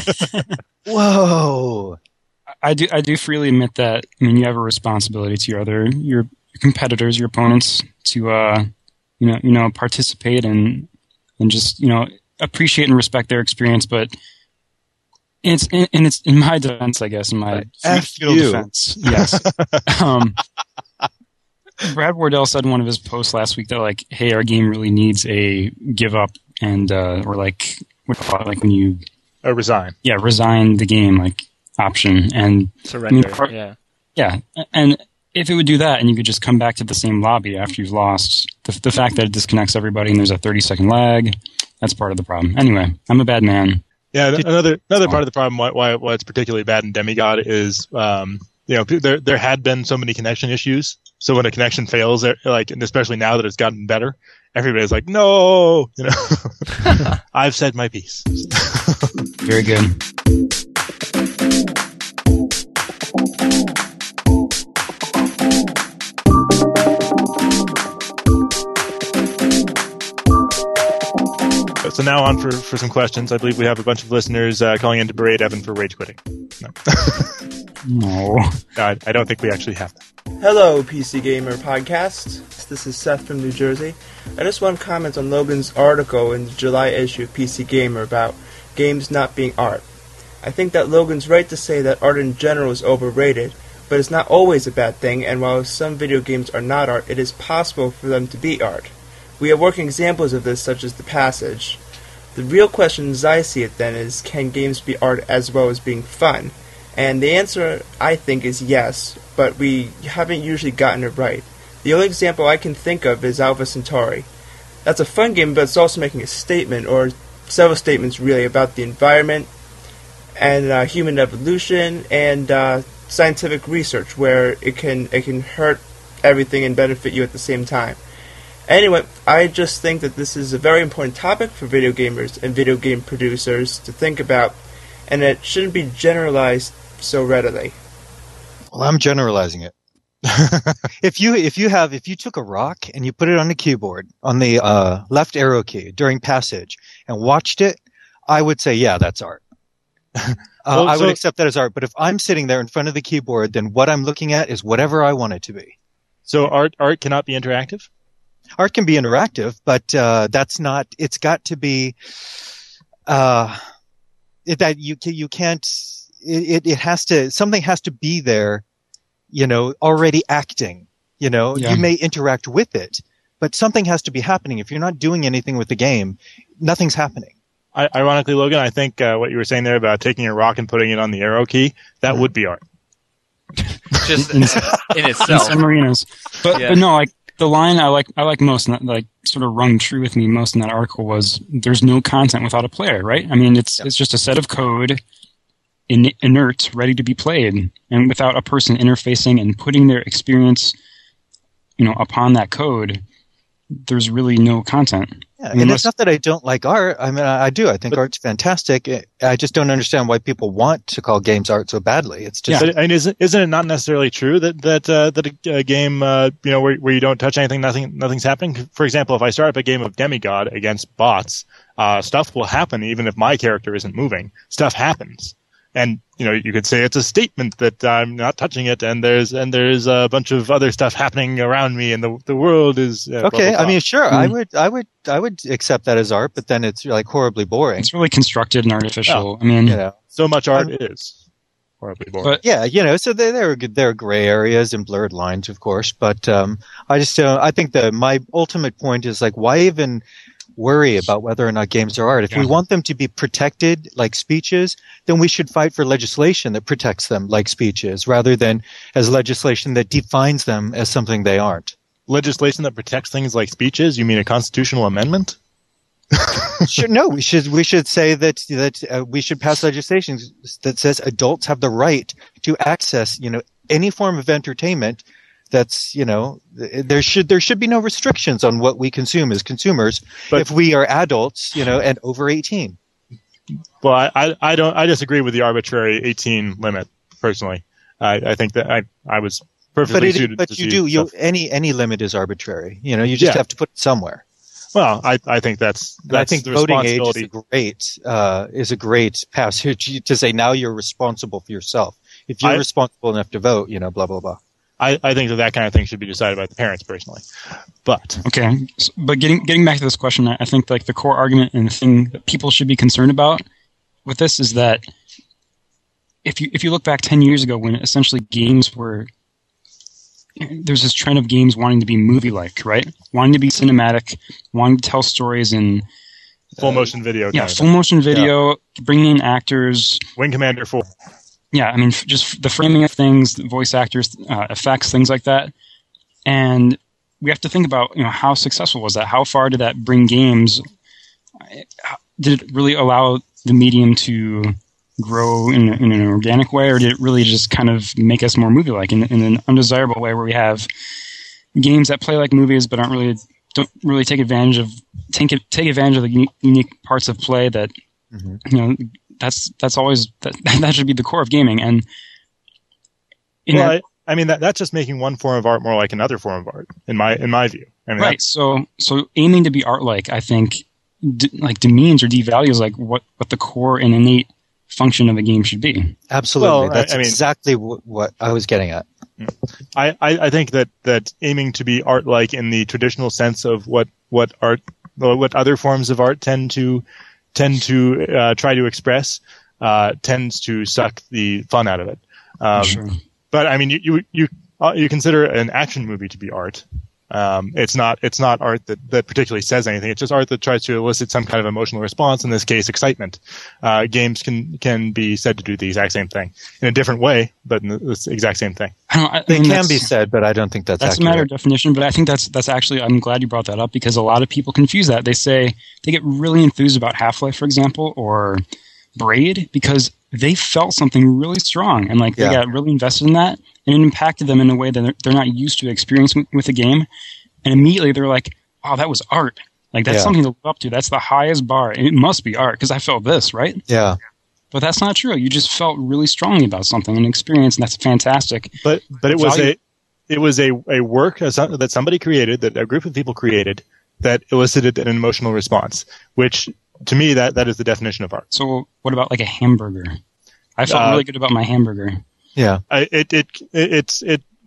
Whoa! I do freely admit that. I mean, you have a responsibility to your competitors, your opponents, to you know participate and just appreciate and respect their experience. But it's in my defense, I guess, in my futile defense. Yes. Brad Wardell said in one of his posts last week that, like, hey, our game really needs a give up and or like what do you call it, like when you resign. Yeah, resign the game, like, option. And surrender. Yeah, and if it would do that and you could just come back to the same lobby after you've lost, the fact that it disconnects everybody and there's a 30-second lag, that's part of the problem. Anyway, I'm a bad man. Yeah, another part of the problem why it's particularly bad in Demigod is there had been so many connection issues. So when a connection fails, like, and especially now that it's gotten better, everybody's like, no, I've said my piece. Very good. So now on for some questions. I believe we have a bunch of listeners calling in to berate Evan for rage quitting. No. I don't think we actually have that. Hello, PC Gamer Podcast. This is Seth from New Jersey. I just want to comment on Logan's article in the July issue of PC Gamer about games not being art. I think that Logan's right to say that art in general is overrated, but it's not always a bad thing, and while some video games are not art, it is possible for them to be art. We have working examples of this, such as The Passage. The real question as I see it then is, can games be art as well as being fun? And the answer, I think, is yes, but we haven't usually gotten it right. The only example I can think of is Alpha Centauri. That's a fun game, but it's also making a statement, or several statements really, about the environment and human evolution and scientific research, where it can hurt everything and benefit you at the same time. Anyway, I just think that this is a very important topic for video gamers and video game producers to think about, and it shouldn't be generalized so readily. Well, I'm generalizing it. If you took a rock and you put it on the keyboard on the left arrow key during Passage and watched it, I would say, yeah, that's art. I would accept that as art. But if I'm sitting there in front of the keyboard, then what I'm looking at is whatever I want it to be. So art cannot be interactive? art can be interactive, but that's not. It's got to be that you can't. It has to. Something has to be there, already acting. You may interact with it, but something has to be happening. If you're not doing anything with the game, nothing's happening. Ironically, Logan, I think what you were saying there about taking a rock and putting it on the arrow key, that would be art. Just in itself. San Marinos. But no, like the line I like most, and that, like sort of rung true with me most in that article was there's no content without a player, right? I mean, it's just a set of code, inert, ready to be played, and without a person interfacing and putting their experience, upon that code, there's really no content. Yeah, and it's not that I don't like art. I mean, I do. I think art's fantastic. I just don't understand why people want to call games art so badly. It's just. But, isn't it not necessarily true that a game, where you don't touch anything, nothing's happening? For example, if I start up a game of Demigod against bots, stuff will happen even if my character isn't moving. Stuff happens. And, you could say it's a statement that I'm not touching it, and there's a bunch of other stuff happening around me, and the world is okay. Blah, blah, blah. I mean, sure, I would accept that as art, but then it's like horribly boring. It's really constructed and artificial. Oh, I mean, so much art is horribly boring. But, so there are gray areas and blurred lines, of course, but I just I think my ultimate point is like, why even worry about whether or not games are art? If we want them to be protected like speeches, then we should fight for legislation that protects them like speeches rather than as legislation that defines them as something they aren't. Legislation that protects things like speeches? You mean a constitutional amendment? Sure, no, we should say that we should pass legislation that says adults have the right to access, any form of entertainment. That's, there should be no restrictions on what we consume as consumers, but if we are adults, and over 18. Well, I disagree with the arbitrary 18 limit personally. I think that I was perfectly suited. But any limit is arbitrary. You just have to put it somewhere. Well, I think that's I think the voting age responsibility. is a great passage to say now you're responsible for yourself. If you're responsible enough to vote, blah blah blah. I think that kind of thing should be decided by the parents personally. But getting back to this question, I think like the core argument and the thing that people should be concerned about with this is that if you look back 10 years ago when essentially games were there's this trend of games wanting to be movie-like, right? Wanting to be cinematic, wanting to tell stories in full motion video. Full motion video, bringing in actors. Wing Commander 4. Yeah, I mean, just the framing of things, the voice actors, effects, things like that. And we have to think about, how successful was that? How far did that bring games? Did it really allow the medium to grow in an organic way, or did it really just kind of make us more movie-like in an undesirable way where we have games that play like movies but don't really take advantage of the unique parts of play that, that's always that should be the core of gaming. And that's just making one form of art more like another form of art in my view. Right. So aiming to be art-like, I think, demeans or devalues like what the core and innate function of a game should be. Absolutely. Well, that's exactly what I was getting at. I think that aiming to be art-like in the traditional sense of what other forms of art tend to try to express tends to suck the fun out of it. Sure. But I mean, you consider an action movie to be art. It's not art that particularly says anything. It's just art that tries to elicit some kind of emotional response. In this case, excitement. Games can be said to do the exact same thing in a different way, but in the exact same thing. They can be said, but I don't think that's accurate. A matter of definition. But I think that's actually. I'm glad you brought that up because a lot of people confuse that. They say they get really enthused about Half-Life, for example, or Braid because they felt something really strong and they got really invested in that, and it impacted them in a way that they're not used to experiencing with a game. And immediately they're like, "Oh, that was art! That's something to live up to. That's the highest bar. And it must be art because I felt this, right?" Yeah. But that's not true. You just felt really strongly about something, an experience, and that's fantastic. But it was a work that somebody created, that a group of people created, that elicited an emotional response, which to me that is the definition of art. So what about like a hamburger? I felt really good about my hamburger. Yeah.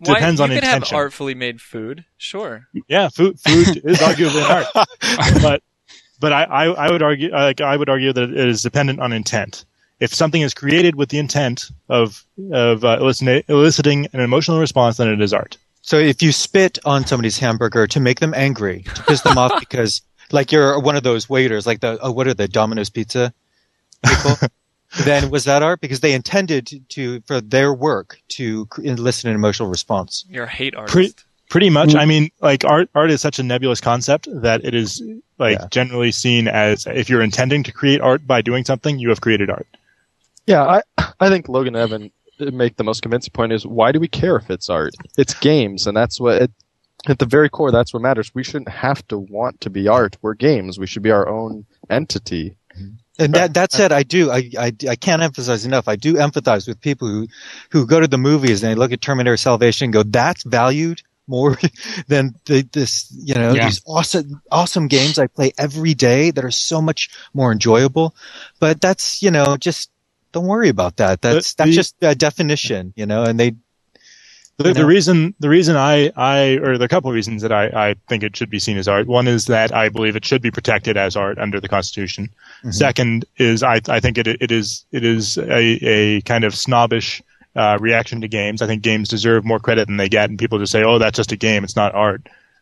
depends on you could intention. have artfully made food, sure. Yeah, food is arguably an art, but I would argue that it is dependent on intent. If something is created with the intent of eliciting an emotional response, then it is art. So if you spit on somebody's hamburger to make them angry, to piss them off because, like, you're one of those waiters, like what are the Domino's Pizza people? Then was that art? Because they intended for their work to elicit an emotional response. You're a hate artist. Pretty much. I mean, like, art is such a nebulous concept that it is, like, generally seen as, if you're intending to create art by doing something, you have created art. Yeah, I think Logan and Evan make the most convincing point is, why do we care if it's art? It's games, and that's what at the very core, that's what matters. We shouldn't have to want to be art. We're games. We should be our own entity. And that said, I can't emphasize enough. I do empathize with people who go to the movies and they look at Terminator Salvation and go, that's valued more than these awesome games I play every day that are so much more enjoyable. But that's, just don't worry about that. That's just a definition, and they. The reason I there are a couple of reasons that I think it should be seen as art. One is that I believe it should be protected as art under the Constitution. Mm-hmm. Second is I think it is a kind of snobbish reaction to games. I think games deserve more credit than they get, and people just say, "Oh, that's just a game; it's not art."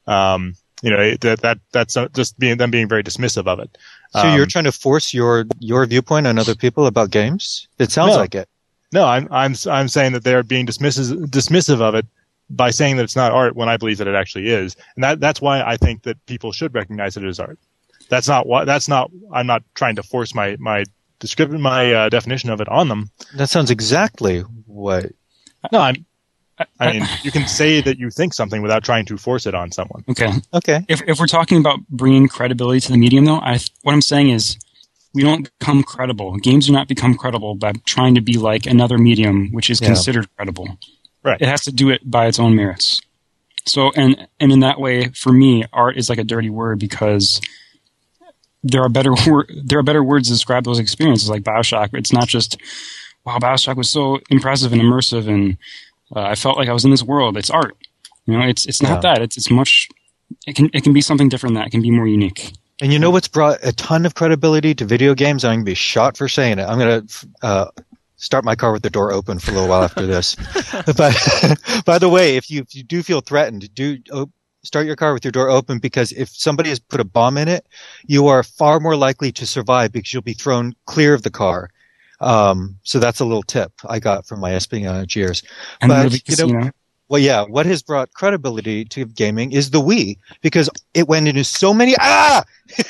That's just being very dismissive of it. So you're trying to force your viewpoint on other people about games? It sounds like it. No, I'm saying that they're being dismissive of it by saying that it's not art when I believe that it actually is, and that's why I think that people should recognize it as art. I'm not trying to force my definition of it on them. That sounds exactly what. No, I mean, you can say that you think something without trying to force it on someone. Okay. If we're talking about bringing credibility to the medium, though, what I'm saying is, we don't become credible. Games do not become credible by trying to be like another medium, which is considered credible. Right. It has to do it by its own merits. So, and in that way, for me, art is like a dirty word because there are better words to describe those experiences, like BioShock. It's not just, wow, BioShock was so impressive and immersive, and I felt like I was in this world. It's art. It's not that. It's much. It can be something different. That it can be more unique. And you know what's brought a ton of credibility to video games? I'm going to be shot for saying it. I'm going to start my car with the door open for a little while after this. But by the way, if you do feel threatened, start your car with your door open, because if somebody has put a bomb in it, you are far more likely to survive because you'll be thrown clear of the car. So that's a little tip I got from my espionage years. What has brought credibility to gaming is the Wii, because it went into so many. Wow!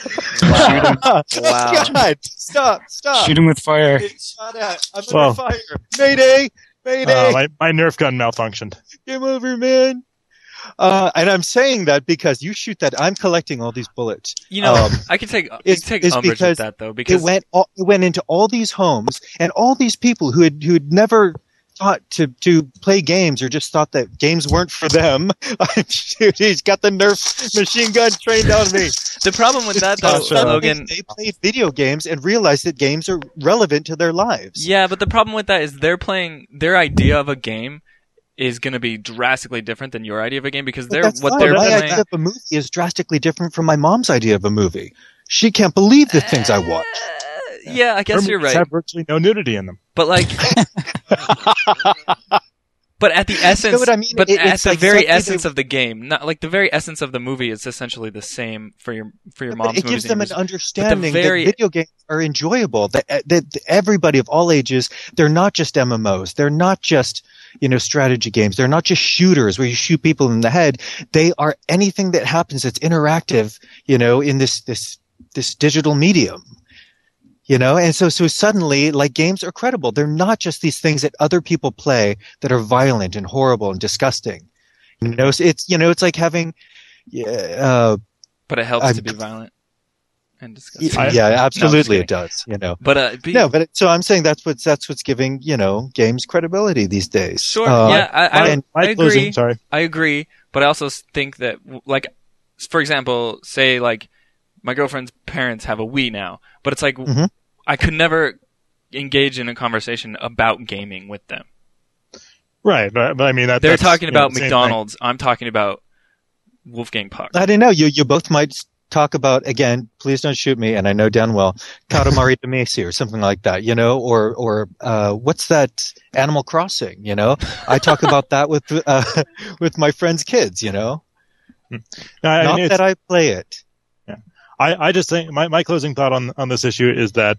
God, stop! Shoot him with fire! Shot at. I'm under fire! Mayday! My Nerf gun malfunctioned. Game over, man. And I'm saying that because you shoot that, I'm collecting all these bullets. I can take umbrage with that, though, because it went into all these homes, and all these people who had never thought to play games, or just thought that games weren't for them. Dude, he's got the Nerf machine gun trained on me. The problem with that, though, Logan, they played video games and realized that games are relevant to their lives. Yeah, but the problem with that is they're playing, their idea of a game is going to be drastically different than your idea of a game, because they're my idea of a movie is drastically different from my mom's idea of a movie. She can't believe the things I watch. Yeah, I guess you're right. Have virtually no nudity in them. But but at the essence, you know what I mean? But at the very exactly essence of the game, not like the very essence of the movie is essentially the same for your mom's movies. It gives them an understanding that video games are enjoyable. That everybody of all ages, they're not just MMOs. They're not just strategy games. They're not just shooters where you shoot people in the head. They are anything that happens that's interactive. In this digital medium. And so suddenly, like, games are credible. They're not just these things that other people play that are violent and horrible and disgusting. It's like having, but it helps to be violent and disgusting. Yeah, absolutely, it does. But so I'm saying that's what's giving games credibility these days. Sure. I agree. Sorry. I agree, but I also think that, like, for example, say like my girlfriend's parents have a Wii now, but it's like. Mm-hmm. I could never engage in a conversation about gaming with them. Right, but I mean they're that's, talking about the same McDonald's. I'm talking about Wolfgang Puck. I don't know. You both might talk about, again, please don't shoot me, and I know damn well, Katamari Damacy or something like that, or what's that, Animal Crossing, I talk about that with my friends' kids, Not that I play it. Yeah. I just think my closing thought on this issue is that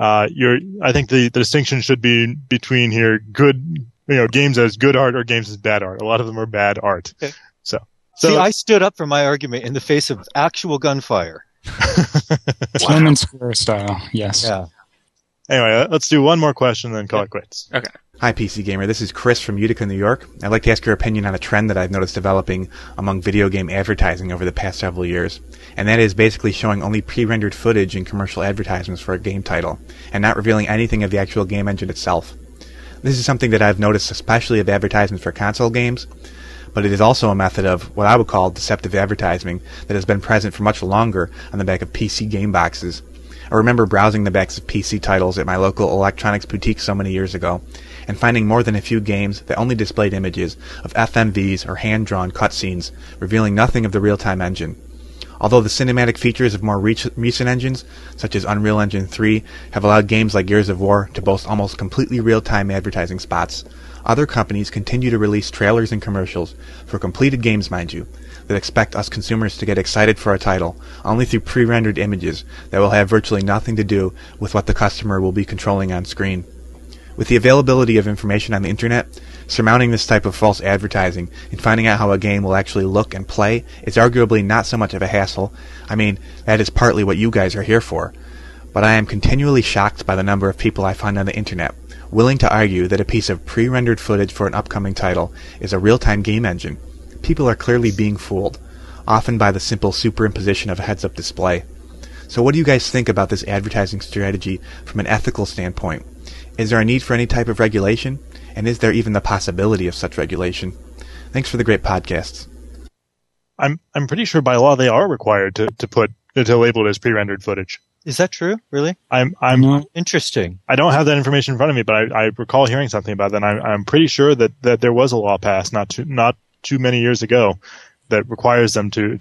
I think the distinction should be between here good, games as good art or games as bad art. A lot of them are bad art. Okay. So See, I stood up for my argument in the face of actual gunfire. Tiananmen Square style, yes. Yeah. Anyway, let's do one more question and then call it quits. Okay. Hi, PC Gamer. This is Chris from Utica, New York. I'd like to ask your opinion on a trend that I've noticed developing among video game advertising over the past several years, and that is basically showing only pre-rendered footage in commercial advertisements for a game title, and not revealing anything of the actual game engine itself. This is something that I've noticed especially of advertisements for console games, but it is also a method of what I would call deceptive advertising that has been present for much longer on the back of PC game boxes. I remember browsing the backs of PC titles at my local electronics boutique so many years ago, and finding more than a few games that only displayed images of FMVs or hand-drawn cutscenes, revealing nothing of the real-time engine. Although the cinematic features of more recent engines, such as Unreal Engine 3, have allowed games like Gears of War to boast almost completely real-time advertising spots, other companies continue to release trailers and commercials, for completed games mind you, that expect us consumers to get excited for a title only through pre-rendered images that will have virtually nothing to do with what the customer will be controlling on screen. With the availability of information on the internet, surmounting this type of false advertising and finding out how a game will actually look and play is arguably not so much of a hassle. I mean, that is partly what you guys are here for. But I am continually shocked by the number of people I find on the internet willing to argue that a piece of pre-rendered footage for an upcoming title is a real-time game engine. People are clearly being fooled, often by the simple superimposition of a heads-up display. So what do you guys think about this advertising strategy from an ethical standpoint? Is there a need for any type of regulation? And is there even the possibility of such regulation? Thanks for the great podcasts. I'm pretty sure by law they are required to label it as pre-rendered footage. Is that true? Really? I'm Interesting. I don't have that information in front of me, but I recall hearing something about that. And I'm pretty sure that there was a law passed not too many years ago that requires them to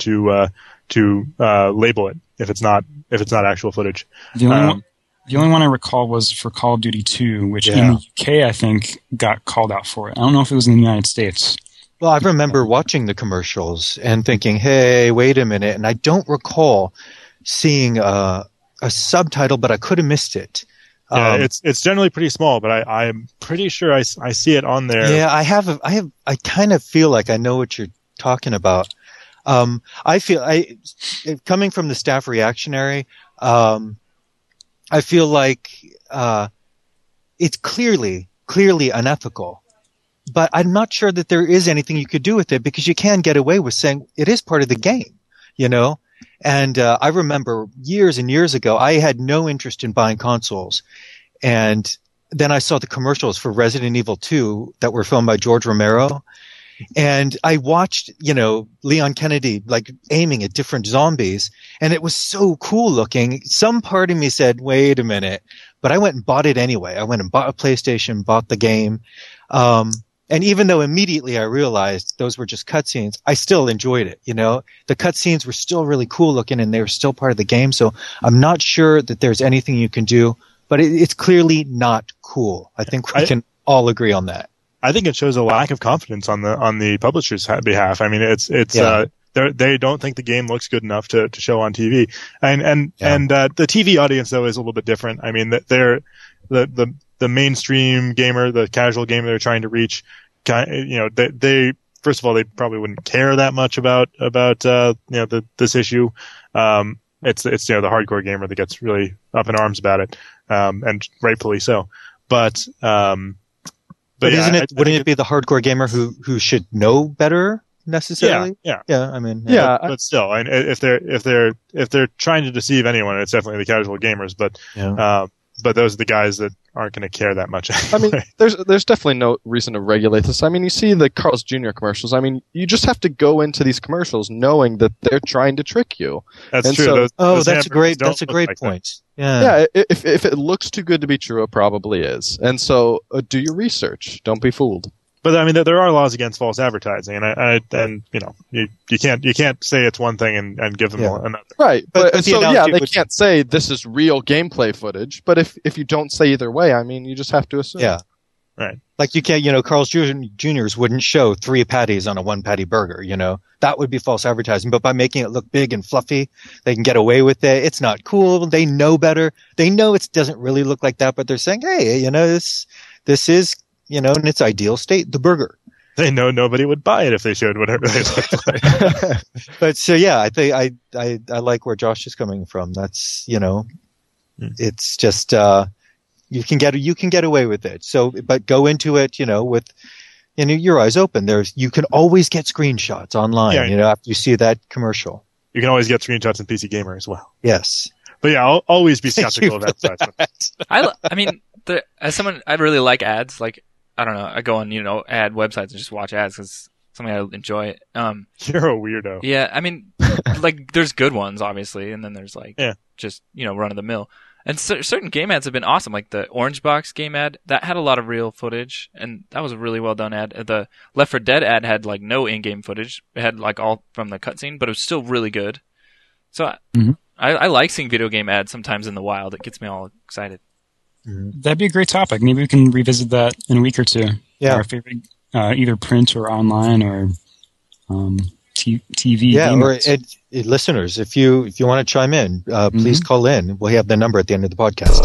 label it if it's not actual footage. The only one I recall was for Call of Duty 2, which in the UK I think got called out for it. I don't know if it was in the United States. Well, I remember watching the commercials and thinking, "Hey, wait a minute!" And I don't recall seeing a subtitle, but I could have missed it. Yeah, it's generally pretty small, but I'm pretty sure I see it on there. Yeah, I kind of feel like I know what you're talking about. Coming from the staff reactionary, I feel like it's clearly unethical. But I'm not sure that there is anything you could do with it because you can get away with saying it is part of the game, And I remember years and years ago, I had no interest in buying consoles. And then I saw the commercials for Resident Evil 2 that were filmed by George Romero. And I watched, Leon Kennedy aiming at different zombies, and it was so cool looking. Some part of me said, wait a minute, but I went and bought it anyway. I went and bought a PlayStation, bought the game. And even though immediately I realized those were just cutscenes, I still enjoyed it. The cutscenes were still really cool looking and they were still part of the game. So I'm not sure that there's anything you can do, but it's clearly not cool. I think we can all agree on that. I think it shows a lack of confidence on the publisher's behalf. I mean, they don't think the game looks good enough to show on TV, and the TV audience though is a little bit different. I mean, they're the mainstream gamer, the casual gamer they're trying to reach. They first of all they probably wouldn't care that much about this issue. It's the hardcore gamer that gets really up in arms about it, and rightfully so. But wouldn't it be the hardcore gamer who should know better necessarily? Yeah. I mean, but still, if they're trying to deceive anyone, it's definitely the casual gamers. But those are the guys that aren't going to care that much anyway. I mean, there's definitely no reason to regulate this. I mean, you see the Carl's Jr. commercials. I mean, you just have to go into these commercials knowing that they're trying to trick you. That's true. So, that's a great point. Yeah. If it looks too good to be true, it probably is. And so do your research. Don't be fooled. But I mean, there are laws against false advertising, and you can't say it's one thing and give them another. Right, But but the so analogy they would- can't say this is real gameplay footage. But if you don't say either way, I mean, you just have to assume. Yeah. Right. Like you can't, Carl's Jr.'s wouldn't show 3 patties on a 1 patty burger, That would be false advertising. But by making it look big and fluffy, they can get away with it. It's not cool. They know better. They know it doesn't really look like that, but they're saying, hey, this is, in its ideal state, the burger. They know nobody would buy it if they showed whatever they looked like. But so, yeah, I think I like where Josh is coming from. That's, it's just, you can get away with it. So, but go into it, with, your eyes open. You can always get screenshots online, after you see that commercial. You can always get screenshots in PC Gamer as well. Yes. But yeah, I'll always be Thank skeptical you of for advertisements. I mean, as someone, I really like ads. Like, I don't know, I go on, ad websites and just watch ads because something I enjoy. You're a weirdo. Yeah, I mean, like, there's good ones, obviously, and then there's, like, just, run-of-the-mill. And certain game ads have been awesome, like the Orange Box game ad, that had a lot of real footage, and that was a really well-done ad. The Left 4 Dead ad had, like, no in-game footage. It had, like, all from the cutscene, but it was still really good. So I like seeing video game ads sometimes in the wild. It gets me all excited. That'd be a great topic. Maybe we can revisit that in a week or two. Yeah. Our favorite, either print or online or TV. Yeah, game or ads. listeners, if you want to chime in, please call in. We'll have the number at the end of the podcast.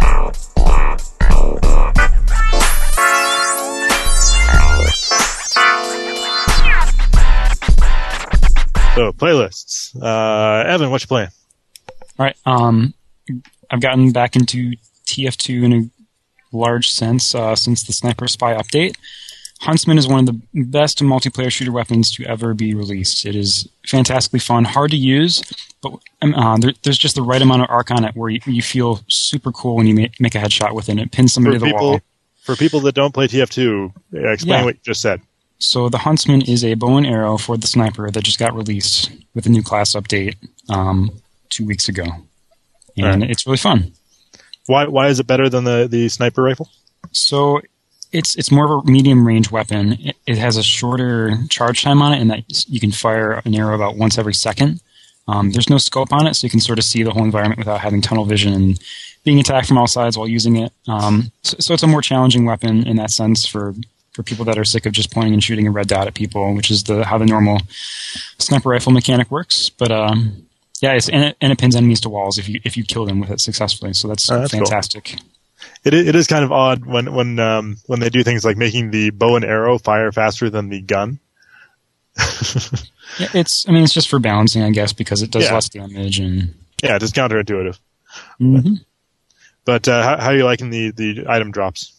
So, playlists. Evan, what you playing? All right. I've gotten back into TF2 in a large sense since the Sniper Spy update. Huntsman is one of the best multiplayer shooter weapons to ever be released. It is fantastically fun, hard to use, but there's just the right amount of arc on it where you feel super cool when you make a headshot with it. It pins somebody to the wall. For people that don't play TF2, explain what you just said. So the Huntsman is a bow and arrow for the sniper that just got released with a new class update 2 weeks ago. And It's really fun. Why is it better than the sniper rifle? So it's more of a medium range weapon. It has a shorter charge time on it, in that you can fire an arrow about once every second. There's no scope on it, so you can sort of see the whole environment without having tunnel vision and being attacked from all sides while using it. So it's a more challenging weapon in that sense for people that are sick of just pointing and shooting a red dot at people, which is how the normal sniper rifle mechanic works. But yeah, it pins enemies to walls if you kill them with it successfully. So that's fantastic. Cool. It is kind of odd when they do things like making the bow and arrow fire faster than the gun. Yeah, it's just for balancing, I guess, because it does less damage and it's counterintuitive. Mm-hmm. But how are you liking the item drops?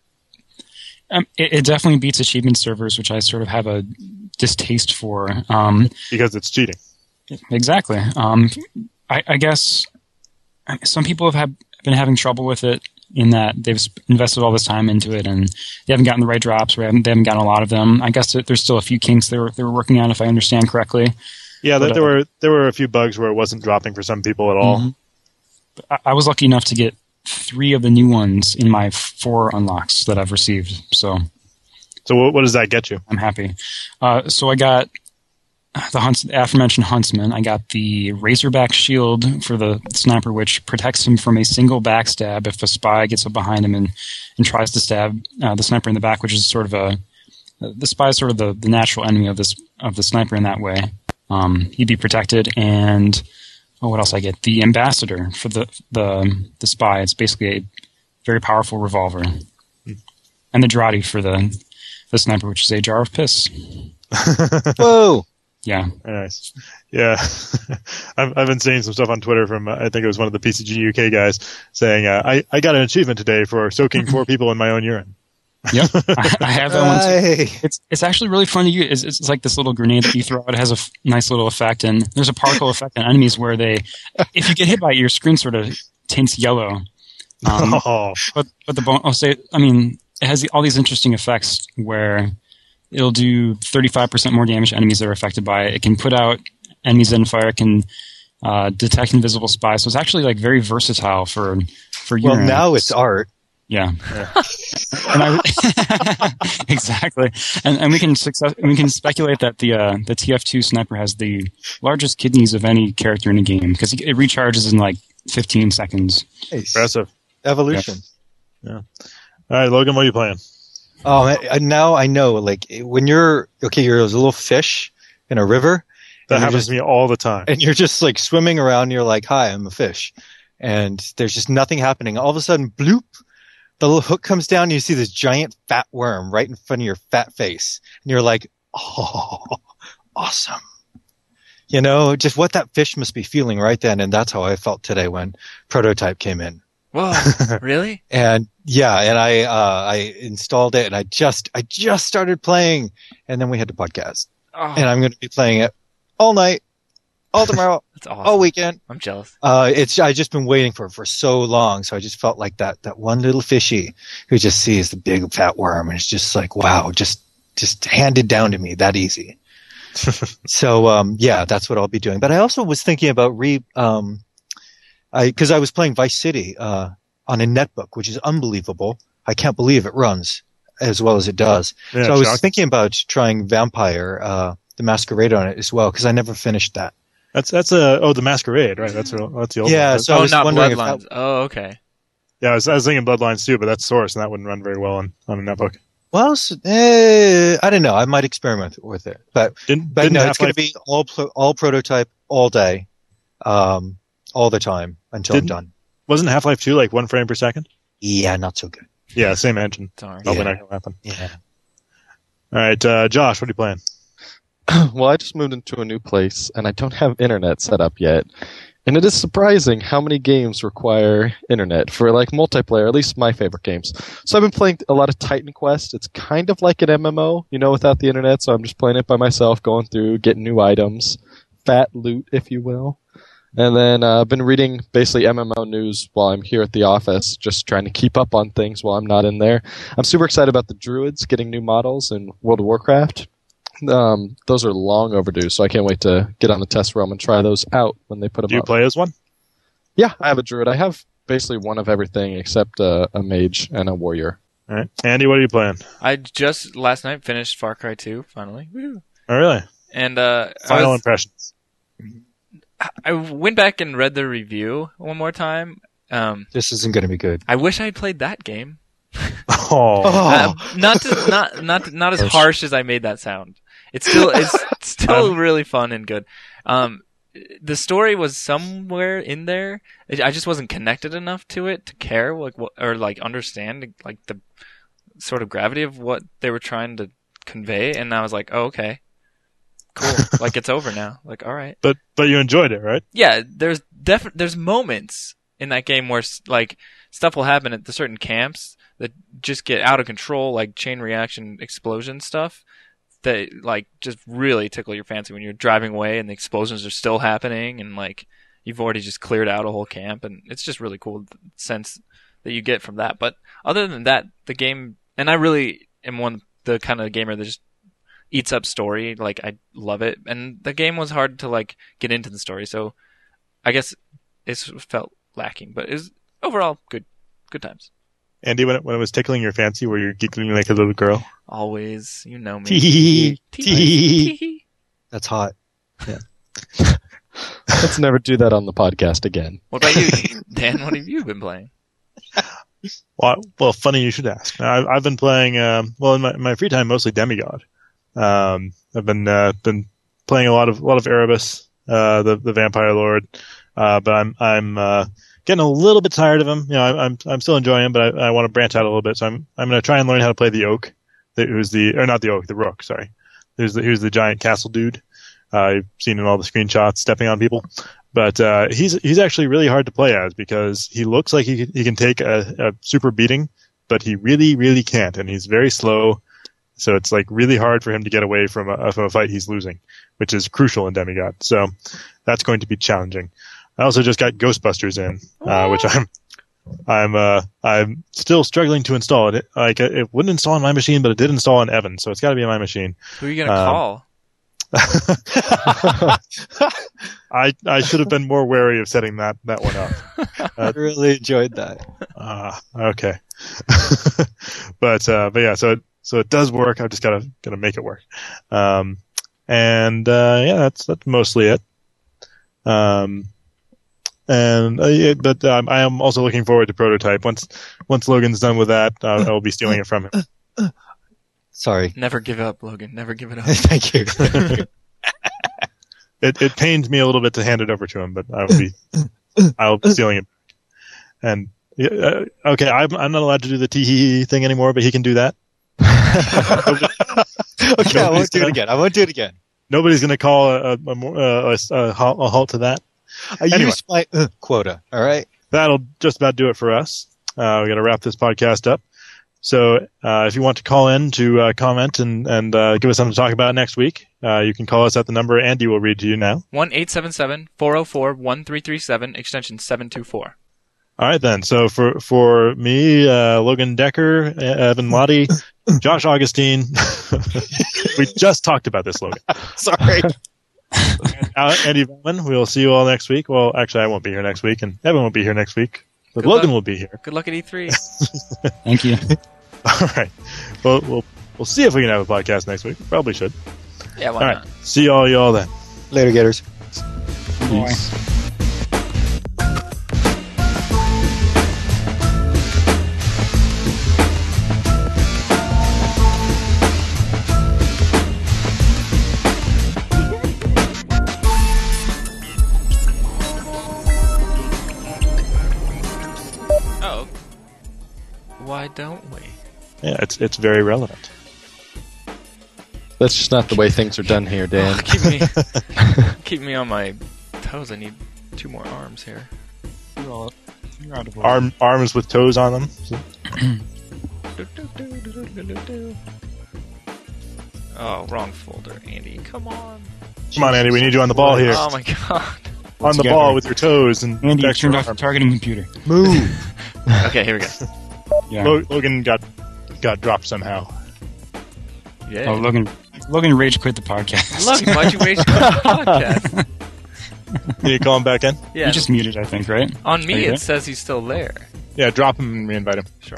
It definitely beats achievement servers, which I sort of have a distaste for. Because it's cheating. Exactly. I guess some people have been having trouble with it in that they've invested all this time into it and they haven't gotten the right drops, or they haven't gotten a lot of them. I guess there's still a few kinks they were working on, if I understand correctly. Yeah, but, there were a few bugs where it wasn't dropping for some people at all. Mm-hmm. I was lucky enough to get 3 of the new ones in my 4 unlocks that I've received. So what does that get you? I'm happy. So I got the aforementioned Huntsman. I got the Razorback Shield for the sniper, which protects him from a single backstab if a spy gets up behind him and tries to stab the sniper in the back, which is sort of the spy is sort of the natural enemy of the sniper in that way. He'd be protected. And what else I get? The Ambassador for the spy. It's basically a very powerful revolver. And the Drati for the sniper, which is a jar of piss. Whoa! Yeah. Very nice. Yeah. I've been seeing some stuff on Twitter from, I think it was one of the PCG UK guys, saying, I got an achievement today for soaking 4 people in my own urine. Yep. I have that one too. It's actually really fun to use. It's like this little grenade that you throw. It has a nice little effect, and there's a particle effect on enemies where if you get hit by it, your screen sort of tints yellow. But it has all these interesting effects where it'll do 35% more damage to enemies that are affected by it. It can put out enemies in fire. It can detect invisible spies. So it's actually like very versatile for urine. Well, now it's art. Yeah. And exactly. And we can speculate that the TF2 sniper has the largest kidneys of any character in a game because it recharges in like 15 seconds. Nice. Impressive. Evolution. Yeah. All right, Logan, what are you playing? Oh, now I know. Like when you're a little fish in a river. That happens to me all the time. And you're just like swimming around. And you're like, "Hi, I'm a fish," and there's just nothing happening. All of a sudden, bloop! The little hook comes down. And you see this giant fat worm right in front of your fat face, and you're like, "Oh, awesome!" You know, just what that fish must be feeling right then. And that's how I felt today when Prototype came in. Whoa, really? And yeah, and I installed it, and I just started playing, and then we had the podcast, and I'm going to be playing it all night, all tomorrow, That's awesome. all weekend. I'm jealous. I just been waiting for it for so long, so I just felt like that one little fishy who just sees the big fat worm, and it's just like, wow, just handed down to me that easy. So yeah, that's what I'll be doing. But I also was thinking about because I was playing Vice City on a netbook, which is unbelievable. I can't believe it runs as well as it does. Yeah, so I was thinking about trying Vampire the Masquerade on it as well, because I never finished that. That's the Masquerade, right? That's the old yeah, one. so I was not wondering Bloodlines. Oh, okay. Yeah, I was thinking Bloodlines too, but that's Source, and that wouldn't run very well on a netbook. Well, I don't know. I might experiment with it, but no, it's going to be all Prototype all day, all the time until I'm done. Wasn't Half-Life 2 like 1 frame per second? Yeah, not so good. Yeah, same engine. Sorry. Probably not going to happen. Yeah. All right, Josh, what are you playing? Well, I just moved into a new place, and I don't have internet set up yet. And it is surprising how many games require internet for like multiplayer, at least my favorite games. So I've been playing a lot of Titan Quest. It's kind of like an MMO, without the internet. So I'm just playing it by myself, going through, getting new items, fat loot, if you will. And then I've been reading basically MMO news while I'm here at the office, just trying to keep up on things while I'm not in there. I'm super excited about the Druids getting new models in World of Warcraft. Those are long overdue, so I can't wait to get on the test realm and try those out when they put them up. Do you play as one? Yeah, I have a druid. I have basically one of everything except a mage and a warrior. All right. Andy, what are you playing? I just last night finished Far Cry 2, finally. Woo. Oh, really? And Final impressions. I went back and read the review one more time. This isn't going to be good. I wish I had played that game. Oh. Not as harsh as I made that sound. It's still really fun and good. The story was somewhere in there. I just wasn't connected enough to it to care, understand the sort of gravity of what they were trying to convey. And I was like, oh, okay, cool. Like it's over now. Like, all right. But you enjoyed it, right? Yeah, there's moments in that game where like stuff will happen at the certain camps that just get out of control, like chain reaction explosion stuff that like just really tickle your fancy when you're driving away and the explosions are still happening and like you've already just cleared out a whole camp, and it's just really cool sense that you get from that. But other than that, the game, and I really am the kind of gamer that just eats up story. Like I love it, and the game was hard to like get into the story, so I guess it felt lacking. But it was overall good times. Andy, when it was tickling your fancy, were you giggling like a little girl? Always, you know me. Tee-hee. That's hot. Yeah. Let's never do that on the podcast again. What about you, Dan? What have you been playing? Well, funny you should ask. I've been playing, in my free time, mostly Demigod. I've been playing a lot of Erebus, the Vampire Lord, but I'm getting a little bit tired of him. I'm still enjoying him, but I want to branch out a little bit. So I'm going to try and learn how to play the Oak, the Rook. Sorry, who's the giant castle dude. You've seen in all the screenshots stepping on people, but he's actually really hard to play as because he looks like he can take a super beating, but he really really can't, and he's very slow. So it's like really hard for him to get away from a fight he's losing, which is crucial in Demigod. So that's going to be challenging. I also just got Ghostbusters in, which I'm still struggling to install it. Like it wouldn't install on my machine, but it did install on Evan, so it's got to be on my machine. Who are you gonna call? I should have been more wary of setting that one up. I really enjoyed that. Okay. but yeah, so it does work. I've just gotta make it work. Yeah, that's mostly it. But I am also looking forward to Prototype. Once Logan's done with that, I'll be stealing it from him. Sorry. Never give up, Logan. Never give it up. Thank you. It pains me a little bit to hand it over to him, but I'll be stealing it back. And okay, I'm not allowed to do the tee thing anymore, but he can do that. Okay, I won't do it again. Nobody's going to call a halt to that. I used my quota. All right. That'll just about do it for us. We got to wrap this podcast up. So if you want to call in to comment and give us something to talk about next week, you can call us at the number Andy will read to you now. 1-877-404-1337, extension 724. All right, then. So for me, Logan Decker, Evan Lottie, Josh Augustine. We just talked about this, Logan. Sorry. Andy Bowman, we'll see you all next week. Well, actually, I won't be here next week, and Evan won't be here next week. But Logan will be here. Good luck at E3. Thank you. All right. Well, we'll see if we can have a podcast next week. Probably should. Yeah, why all right. not? See y'all then. Later, Gators. Peace. Why don't we? Yeah, it's very relevant. That's just not the way things are done here, Dan. Keep me on my toes. I need 2 more arms here. You're out of order. Arms with toes on them. Oh, wrong folder, Andy. Come on. Come on, Andy. We need you on the ball here. Oh my god. On the ball with your toes and Andy, you turned off the targeting computer. Move. Okay, here we go. Yeah. Logan got dropped somehow. Yeah. Oh, Logan rage quit the podcast. Look, why'd you rage quit the podcast? Can you call him back in? Yeah. You just muted, I think, right? On me, Are you it there? says he's still there. Yeah, drop him and re-invite him. Sure.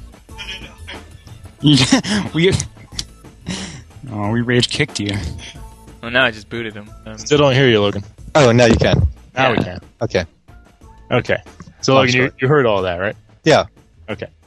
we rage kicked you. Oh, now I just booted him. Still don't hear you, Logan. Oh, now you can. Now we can. Okay. Okay. So, Logan, you heard all that, right? Yeah. Okay.